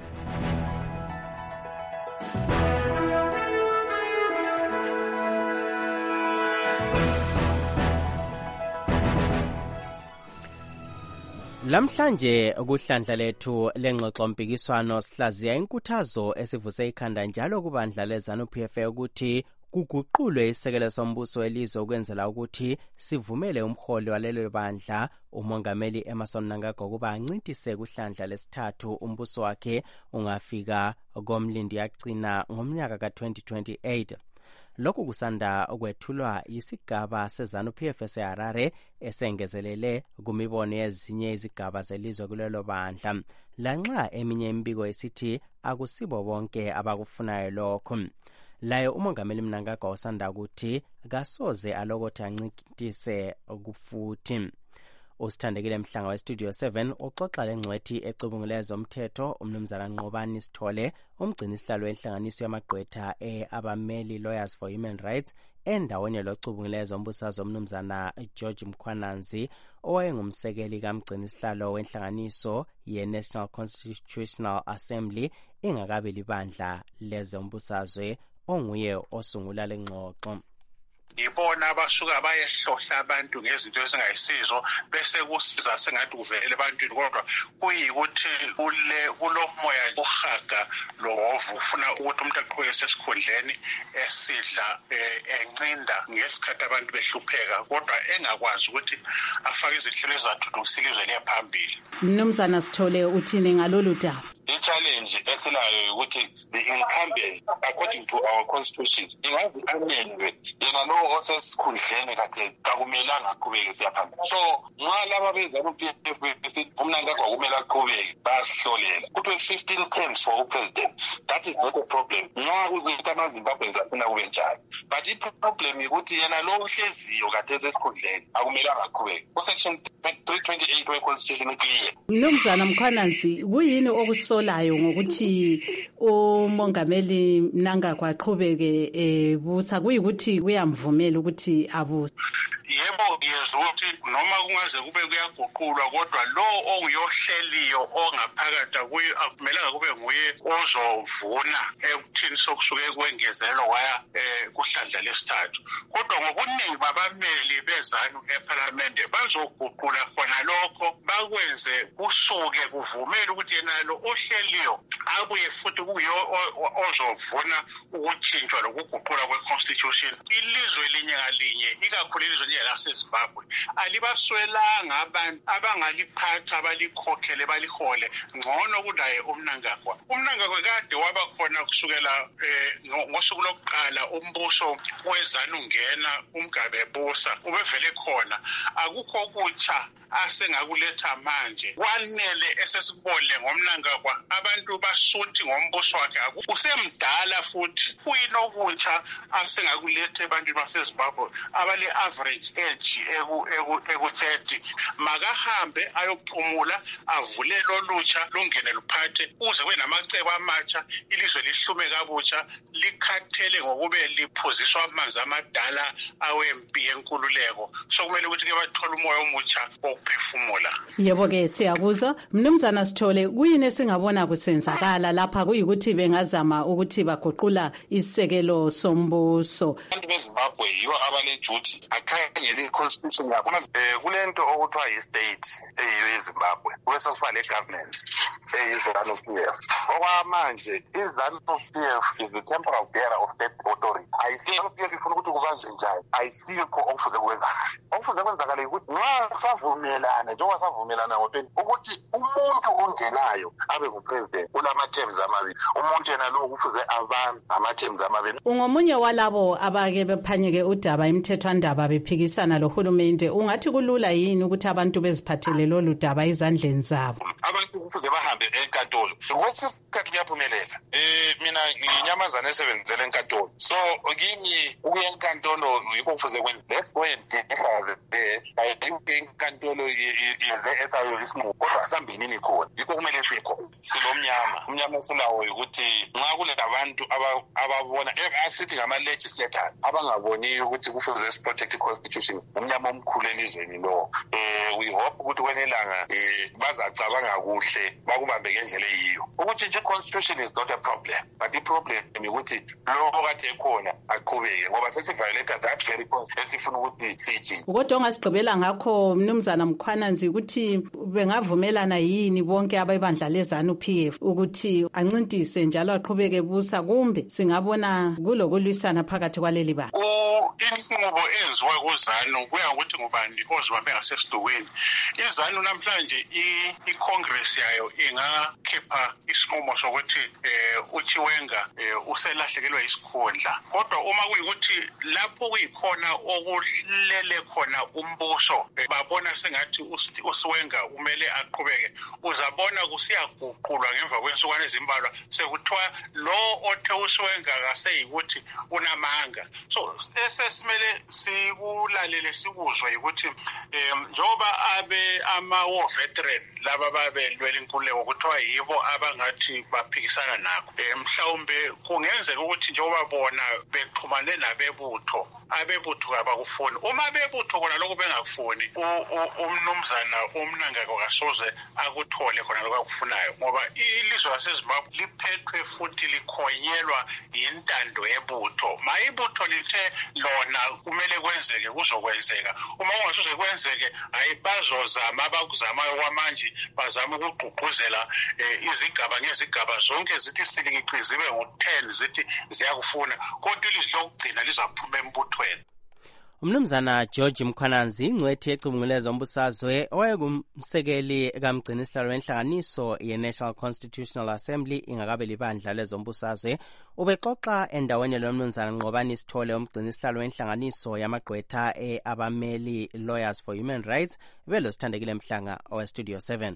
Lamhlanje kuhlandla lethu lengxoxo mpikiswano sihlaziya inkuthazo esivuse ikhanda njalo kubandla leZANU-PF ukuthi kuguqulwe isekelo sombuso welizwe ukwenzela ukuthi sivumele umholi walelo bandla umongameli Emmerson Mnangagwa ukuba ancintise kuhlandla lesithathu umbuso wakhe ungafika komlindi yagcina ngomnyaka ka-2028. Lokhu kusanda ukwethulwa yisigaba seZANU-PF eseHarare esengezelele kumibono yezinye izigaba zelizwe kulelo bandla, lanxa eminye imibiko esithi akusibo bonke abakufunayo lokho. Laye umongameli Mnangagwa usanda ukuthi kasoze alokothe ancintise kufuthi. Usithandekile Mhlanga weStudio 7 uxoxa lengcwethi ecubungule zomthetho umnumzana Nqobani Sithole, umgcini sihlalo wenhlanganiso yamagqwetha abameli Lawyers for Human Rights endaweni locubungile zombusazwe umnumzana George Mkhwananzi owayengumsekeli kamgcini isihlalo wenhlanganiso ye-National Constitutional Assembly ingakabi libandla lezombusazwe onguye osungula lengxoxo. Ibona abasuka bayehlohla abantu ngezinto ezingayisizo bese kusiza sengathi kuvelele ebantwini kodwa kuyikuthi kulo moya uhaga lovu ufuna ukuthi umuntu aqhubeke sesikhundleni esidla encinda ngesikhathi abantu behlupheka kodwa engakwazi ukuthi afake izinhlelo ezathuthukisa ilizwe liye phambili. Mnumzana Sithole uthini ngalolu daba? I-challenge esilayo ukuthi the incumbent according to our constitution ingazi amendwe yena lo osesikhundleni kade kakumelanga aqhubeke siyaphambili. So nxa laba beza ku-PF besithi umnangagwa kumele aqhubeke bayasihlolela kuthiwe 15 terms for upresident. That is not a problem nxa kuyikuthi amaZimbabweans afuna kube njalo, but i-problem yikuthi yena lo ohleziyo kade esesikhundleni akumelanga aqhubeke. Ku-section 328 we-constitution clear. Mnumzana Mkhwananzi, kuyini okusolayo ngokuthi umongameli Mnangagwa aqhubeke ebusa kuyikuthi kuyamvumela ukuthi abuse? Yebo ngiyezwa ukuthi noma kungaze kube kuyaguqulwa kodwa lo onguyohleliyo ongaphakathi kuye akumelanga kube nguye ozovuna ekuthini sokusuke kwengezelelo waya kuhlandla lesithathu. Kodwa ngokuningi babameli bezanu eParliament bazoguqula khona lokho bakwenze kusuke kuvumela ukuthi yena lo ohleliyo abuye futhi kuyo ozovuna ukutshintshwa lokuguqula kweconstitution. Ilizwe linye ngalinye ikakhulu ilizwe laseZimbabwe alibaswelanga abantu abangaliphatha abalikhokhele balihole ngcono kunaye uMnangagwa. uMnangagwa kade waba khona kusukela ngosuku lokuqala umbuso wezanu ungena uMgabe busa ubevele khona. Akukho kutsha asengakuletha manje kwanele esesikubole ngomNangagwa abantu basuthi ngombuso wakhe usemdala futhi kuyinokutsha asengakuletha abantu baseZimbabwe abale average age eku-30 makahambe ayophumula avule lolutsha lungene luphathe uze kube namacebo amatsha ilizwe lihlume kabutsha likhathele ngokube liphuziswa amanzi amadala awempi yenkululeko. So kumele ukuthi ke bathole umoya omutsha wokuphefumula. Yebo ke siyakuzwa Mnumzana Sithole, kuyini esingabona kusenzakala lapha kuyikuthi bengazama ukuthi baguqula isisekelo sombuso? Abantu beZimbabwe yibo abale duty akhangele i-constitution yabo. Kulento okuthiwa yi-state eyiZimbabwe bese kuba le-governance eyiZANU-PF. Okwamanje iZANU-PF is the temporal bearer of state authority. IZANU-PF ifuna ukuthi kubanjwe njani ayisikho okufuze kwenzakale. Okufuze kwenzakale ukuthi nxa savumelana njengoba savumelana ngo-20 ukuthi umuntu ongenayo abe ngupresident ulama-terms amabili. Umuntu yena lo kufuze abambe ama-terms amabili. Ungomunye walabo abake bephanyeke udaba imithethwandaba bephikisana lohulumende, ungathi kulula yini ukuthi abantu beziphathele lolu daba ezandleni zabo? Abantu kufuze bahambe enkantolo. Kwesikhathi kuyaphumelela. Mina nginyamazana esebenzele enkantolo. So kimi ukuya enkantolo yikho kufuze kwenza. Let's go and decide there. Enkantolo yenze esayo isinqumo kodwa sambinini khona. Yikho kumele sikho. Silomnyama. Umnyama silawo ukuthi nxa kule abantu ababona asithi ngama legislators abangaboni ukuthi kufuze protect constitution umnyama omkhulu elizweni lo. We hope ukuthi kwenelanga bazacabanga kuhle bakubambe ngendlela eyiyo ukuthi nje constitution is not a problem but the problem ukuthi lo kade ekhona aqhubeke ngoba sesiviolate that very constitution esifuna ukuthi siji. Kodwa ongasigqibela ngakho Mnumzana Mkhwananzi ukuthi bengavumelana yini bonke abebandla leZANU-PF ukuthi ancintise njalo aqhubeke busa kumbe singabona kulokulwisana phakathi kwaleli bani? Inqubo enziwa kuZANU kuya ukuthi ngubani ozibambe ngasesidukweni. iZANU namhlanje iCongress yayo ingakhipha isinqumo sokuthi uChiwenga uselahlekelwa isikhundla. Kodwa uma kuyikuthi lapho kuyikhona okulele khona umbuso babona sengathi uChiwenga kumele aqhubeke, uzabona kusiyaguqulwa ngemva kwensukwana ezimbalwa sekuthiwa lo othe uChiwenga kaseyikuthi unamanga. So esesimele sikulalele sikuzwe ukuthi njoba ama-war veteran laba babelwela inkululeko kuthiwa yibo abangathi baphikisana nakho. Mhlawumbe kungenzeka ukuthi njengoba bona bexhumane nabebutho abebutho abakufuni. Uma bebutho khona lokho bengakufuni, umnumzana uMnangagwa kasoze akuthole khona lokho akufunayo, ngoba ilizwe laseZimbabwe liphethwe futhi likhonyelwa yintando yebutho. Ibutho lithe lona kumele kwenzeke kuzokwenzeka. Uma ungasoze kwenzeke ayibazozama abakuzamayo kwamanje bazama ukugqugquzela izigaba ngezigaba zonke zithi silikicizibe ngo-10 zithi ziyakufuna, kodwa ilizwi lokugcina lizaphuma embuthweni. Umnumzana George Mkhwananzi, ingcwethi yecubunguleza ombusazwe owayengumsekeli kamgcini sihlalo wenhlanganiso ye-National Constitutional Assembly ingakabe libandla lezombusazwe, ubexoxa endaweni lomnumzana Nqobani Sithole umgcini sihlalo wenhlanganiso yamagqwetha abameli Lawyers for Human Rights belo Sithandekile Mhlanga oweStudio 7.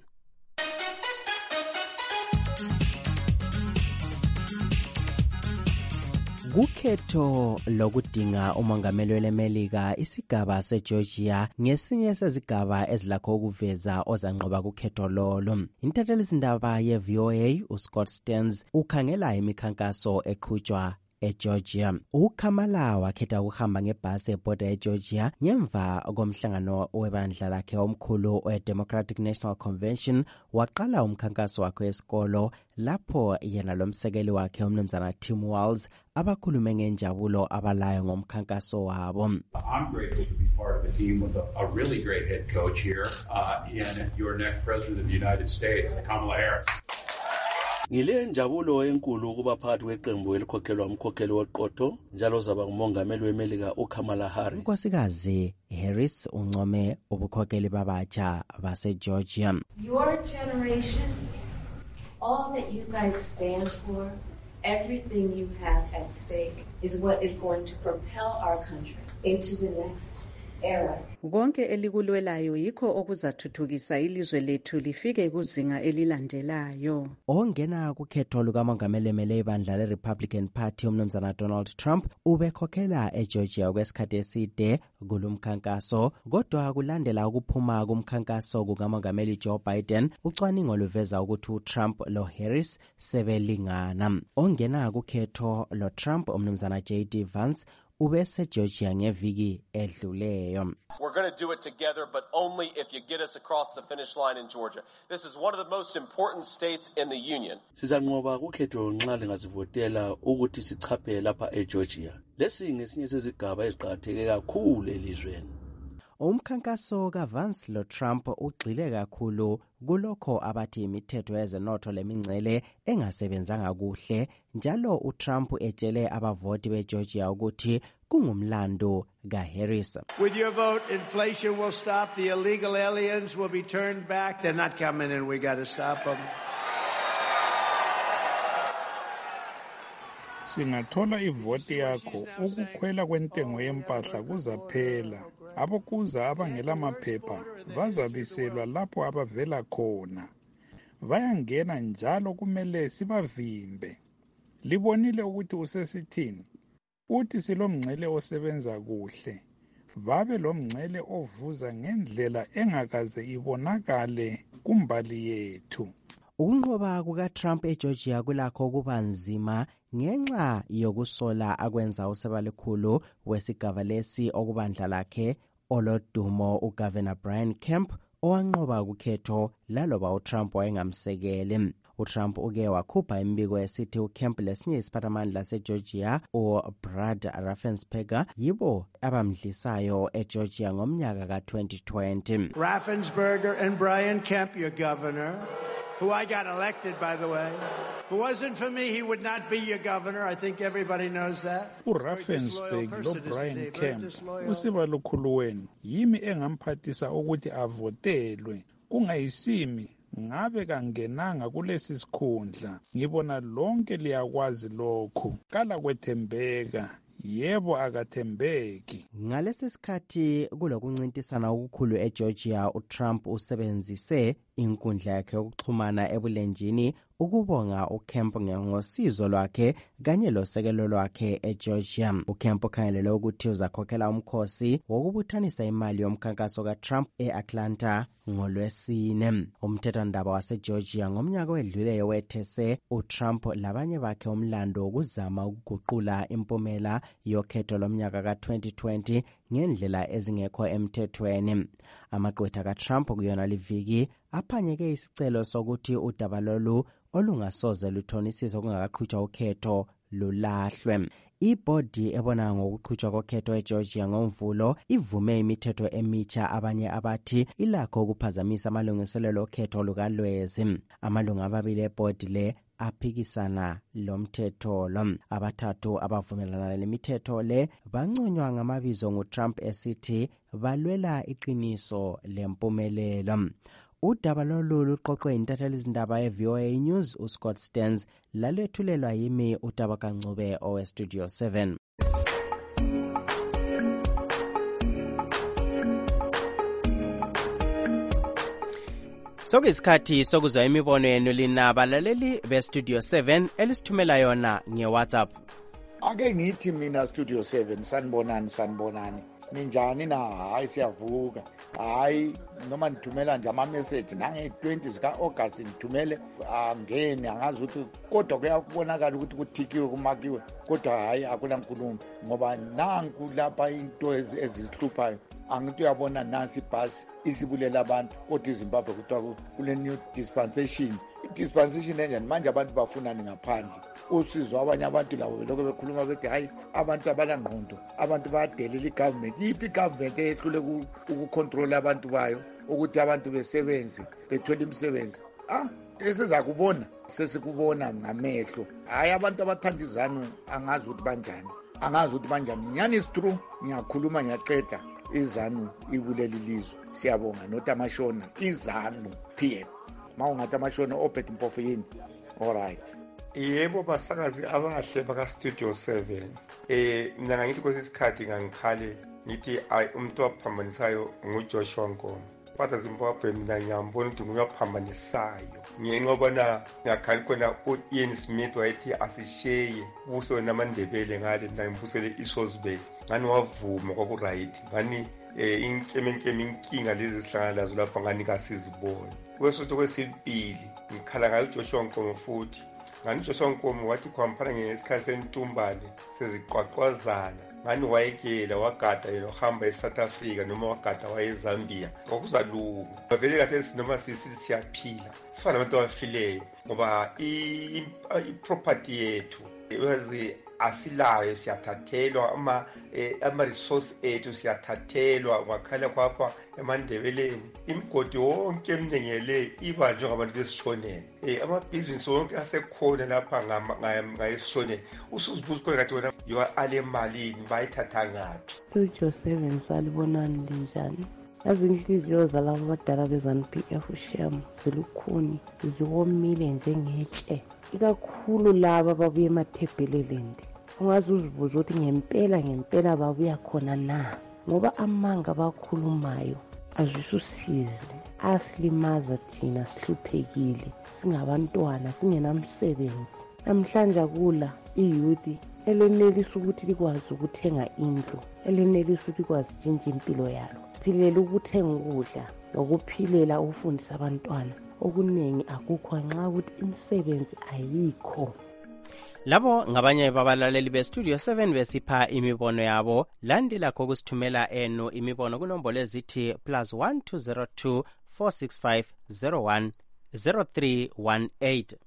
Kukhetho lokudinga umongameli welemelika, isigaba seGeorgia ngesinye sezigaba ezilakho ukuveza ozanqoba kukhetho lolo. Intathelizindaba ye-VOA uScott Stearns ukhangela imikhankaso eqhutshwa eGeorgia. uKamala wakhetha ukuhamba ngebhasi ebhoda eGeorgia ngemva komhlangano webandla lakhe omkhulu we-Democratic National Convention. Waqala umkhankaso wakhe esikolo lapho yena lomsekeli wakhe umnumzana Tim Walz abakhulume ngenjabulo abalayo ngomkhankaso wabo. I'm grateful to be part of a team with a really great head coach here and your next president of the United States, Kamala Harris. Ngile njabulo enkulu ukuba phakathi kweqembu elikhokhelwa umkhokheli woqotho njalo zaba ngumongameli wemelika uKamala Harris. Unkosikazi Harris uncome ubukhokheli babatsha baseGeorgia. Your generation, all that you guys stand for, everything you have at stake is what is going to propel our country into the next era. Konke elikulwelayo yikho okuzathuthukisa ilizwe lethu lifike kuzinga elilandelayo. Ongena kukhetho lukamongameli emele ibandla le-Republican Party umnumzana Donald Trump ubekhokhela eGeorgia kwesikhathi eside kulumkhankaso, kodwa kulandela ukuphuma kumkhankaso kukamongameli Joe Biden, ucwaningo luveza ukuthi uTrump loHarris sebelingana. Ongena kukhetho loTrump umnumzana JD Vance ubese Georgia ngeviki edluleyo. We're going to do it together, but only if you get us across the finish line in Georgia. This is one of the most important states in the union. Sizanqoba kukhetho nxa lingazivotela ukuthi sichaphe lapha eGeorgia. Lesi ngesinye sezigaba eziqakatheke kakhulu elizweni. Umkhankaso kaVance loTrump ugxile kakhulu kulokho abathi imithetho yezenotho lemingcele engasebenzanga kuhle, njalo uTrump etshele abavoti beGeorgia ukuthi kungumlando kaHarris. With your vote, inflation will stop, the illegal aliens will be turned back. They're not coming in, we got to stop them. Singathola ivoti yakho, ukukhwela kwentengo yempahla kuzaphela. Abokuza abangela maphepha bazabiselwa lapho abavela khona. Bayangena njalo kumele sibavimbe. Libonile ukuthi usesithini? Uthi silomngcele osebenza kuhle. Babe lomngcele ovuza ngendlela engakaze ibonakale kumbali yethu. Ukunqoba kukaTrump eGeorgia kulakho kuba nzima ngenxa yokusola akwenza usebalikhulu wesigaba lesi okubandla lakhe olodumo uGovernor Brian Kemp owanqoba ukhetho laloba uTrump wayengamsekeli. uTrump uke wakhupha imbiko esithi uKemp lesinye isiphathamandla seGeorgia uBrad Raffensperger yibo abamdlisayo eGeorgia ngomnyaka ka-2020. Raffensperger and Brian Kemp, your governor, who I got elected, by the way. If it wasn't for me, he would not be your governor. I think everybody knows that. uRaffensperger loBrian Kemp usibalukhulu wenu yimi engamphathisa ukuthi avotelwe. Kungayisimi ngabe kangenanga kulesi sikhundla. Ngibona lonke liyakwazi lokho. Kala kwethembeka. Yebo akathembeki. Ngalesi sikhathi kulokuncintisana okukhulu eGeorgia, uTrump usebenzise inkundla yakhe yokuxhumana ebulenjini ukubonga uKemp ngosizo lwakhe kanye losekelo lwakhe eGeorgia. uKemp ukhangelele ukuthi uzakhokhela umkhosi wokubuthanisa imali yomkhankaso kaTrump eAtlanta ngoLwesine. Umthethwandaba waseGeorgia ngomnyaka wedluleyo wethese uTrump labanye bakhe umlando wokuzama ukuguqula impumela yokhetho lomnyaka ka-2020 ngendlela ezingekho emthethweni. Amagqwetha kaTrump kuyona liviki aphanyeke isicelo sokuthi udaba lolu olungasoze luthonisiswe kungakaqhutshwa ukhetho lulahlwe. Ibhodi ebona ngokuqhutshwa kokhetho eGeorgia ngoMvulo ivume imithetho emitsha abanye abathi ilakho ukuphazamisa amalungiselelo okhetho lukaLwezi. Amalungu amabili ebhodi le aphikisana lomthetho lo. Abathathu abavumelana lemithetho le banconywa ngamabizo nguTrump esithi balwela iqiniso lempumelelo. Udaba lolu luqoqwe intatheli izindaba ye-VOA News uScott Stearns lalethulelwa yimi uTaba Kancube oweStudio 7. Sokuyisikhathi sokuzwa imibono yenu lina balaleli beStudio 7 elisithumela yona ngeWhatsApp. Ake ngithi mina Studio 7 sanibonani. Ninjani na? Hayi siyavuka. Hayi noma nithumela nje ama-message nange-20 zika-August ngithumele angeni angazi ukuthi kodwa kuyabonakala ukuthi kuthikiwe kumakiwe kodwa hayi akula nkulumo ngoba nanku lapha into ezisihluphayo angithi uyabona nansi ibhasi isibulela abantu kodwa iZimbabwe kuthiwa kule new dispensation. I-dispensation enjani manje abantu bafunani ngaphandle usizo abanye abantu labo belokho bekhuluma bethi hayi abantu abalangqondo abantu bayadelela igovernment. Yiphi igovernment eyehlule ukucontrola abantu bayo ukuthi abantu besebenze bethole imisebenzi? Esizakubona sesikubona ngamehlo. Hayi abantu abathanda izanu angazi ukuthi banjani. Nyani is true ngiyakhuluma ngiyaqeda izanu ikuleli lizwe. Siyabonga notamashona izanu PM mawungathi amashona ophethe impofo yini. Alright. Yebo basakazi abahle baka-Studio 7. Mina ngangithi kwesisikhathi ngangikhale ngithi umuntu waphambanisayo nguJoshua Nkomo. Kodwa Zimbabwe mina ngiyambona ukuthi nguyaphambanisayo. Ngenxa yobona ngiyakhala khona u-Ian Smith wayethi asisheye ubuso namaNdebele ngale ngibusele iSosbay. Ngani wavuma kwaku-right. Ngani inkinga lezi sihlangana lazo lapha ngani kasizibone. Kwesothi kwesibili ngikhala ngayo uJoshua Nkomo futhi. Ngani uJoshua Nkomo wathi kwampana ngesikhathi sentumbane seziqwaqwazana. Ngani wayekela wagada yena uhamba eSouth Africa noma wagada wayeZambia. Ngokuzalunga. Bavele kathi noma siyaphila. Sifana nabantu abafileyo ngoba i-property yethu yazi asilayo siyathathelwa ama-resource ethu siyathathelwa ngakhala kwapha eMandebeleni. Imigodi wonke eminingi ibanjwe ngabantu besishonela. Amabhizinisi wonke asekhona lapha ngayesishonela. Usuzibuza khona kathi wena ale malini bayithatha ngaphi? Studio 7 salibonani linjani? Yazi inhliziyo zalabo abadala beZANU-PF Shem zilukhuni ziwomile njengetshe. Ikakhulu laba ababuye emathebhelelende. Ungaze uzibuza ukuthi ngempela babuya khona na, ngoba amanga abakhulumayo azisusizi asilimaza thina sihluphekile singabantwana singenamsebenzi. Namhlanje akula iyouth elenelisa ukuthi likwazi ukuthenga indlu, elenelisa ukuthi likwazi tshintsha impilo yalo, philela ukuthenga ukudla nokuphilela ukufundisa abantwana. Okuningi akukho nxa ukuthi imisebenzi ayikho. Labo ngabanye babalaleli beStudio 7 besipha imibono yabo. Landela kokusithumela enu imibono kunombolo ezithi +1 202 465 010318.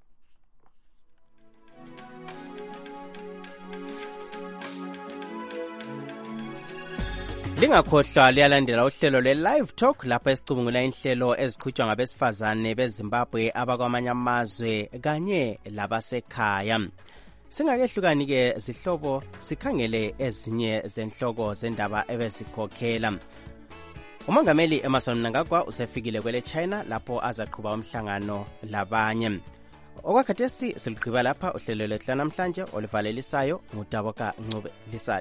Lingakhohlwa liyalandela uhlelo lwe-Live Talk lapho esicubungula inhlelo eziqhutshwa ngabesifazane beZimbabwe abakwamanye amazwe kanye labasekhaya. Singakehlukani-ke zihlobo sikhangele ezinye zenhloko zendaba ebezikhokhela. Umongameli Emmerson Mnangagwa usefikile kwele China lapho azaqhuba umhlangano labanye. Okwakhathesi siligqiba lapha uhlelo lethu namhlanje olivalelisayo nguTaba Kancube. Lisale.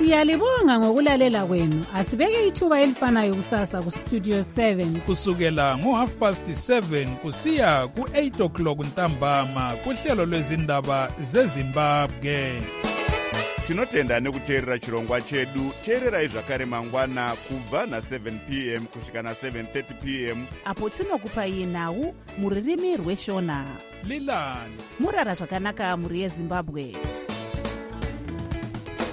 Siyalibonga ngokulalela kwenu. Asibeke ithuba elifanayo kusasa ku Studio 7 kusukela ngo7:30 kusiya ku8 o'clock ntambama kuhlelo lwezindaba zeZimbabwe. Tinotenda nekuteerera chirongwa chedu. Teererai zvakare mangwana kubva na7 p.m. kusvika na7:30 p.m. apo tinokupai nhau muririmi rweshona. Lilani murara zvakanaka muri yeZimbabwe.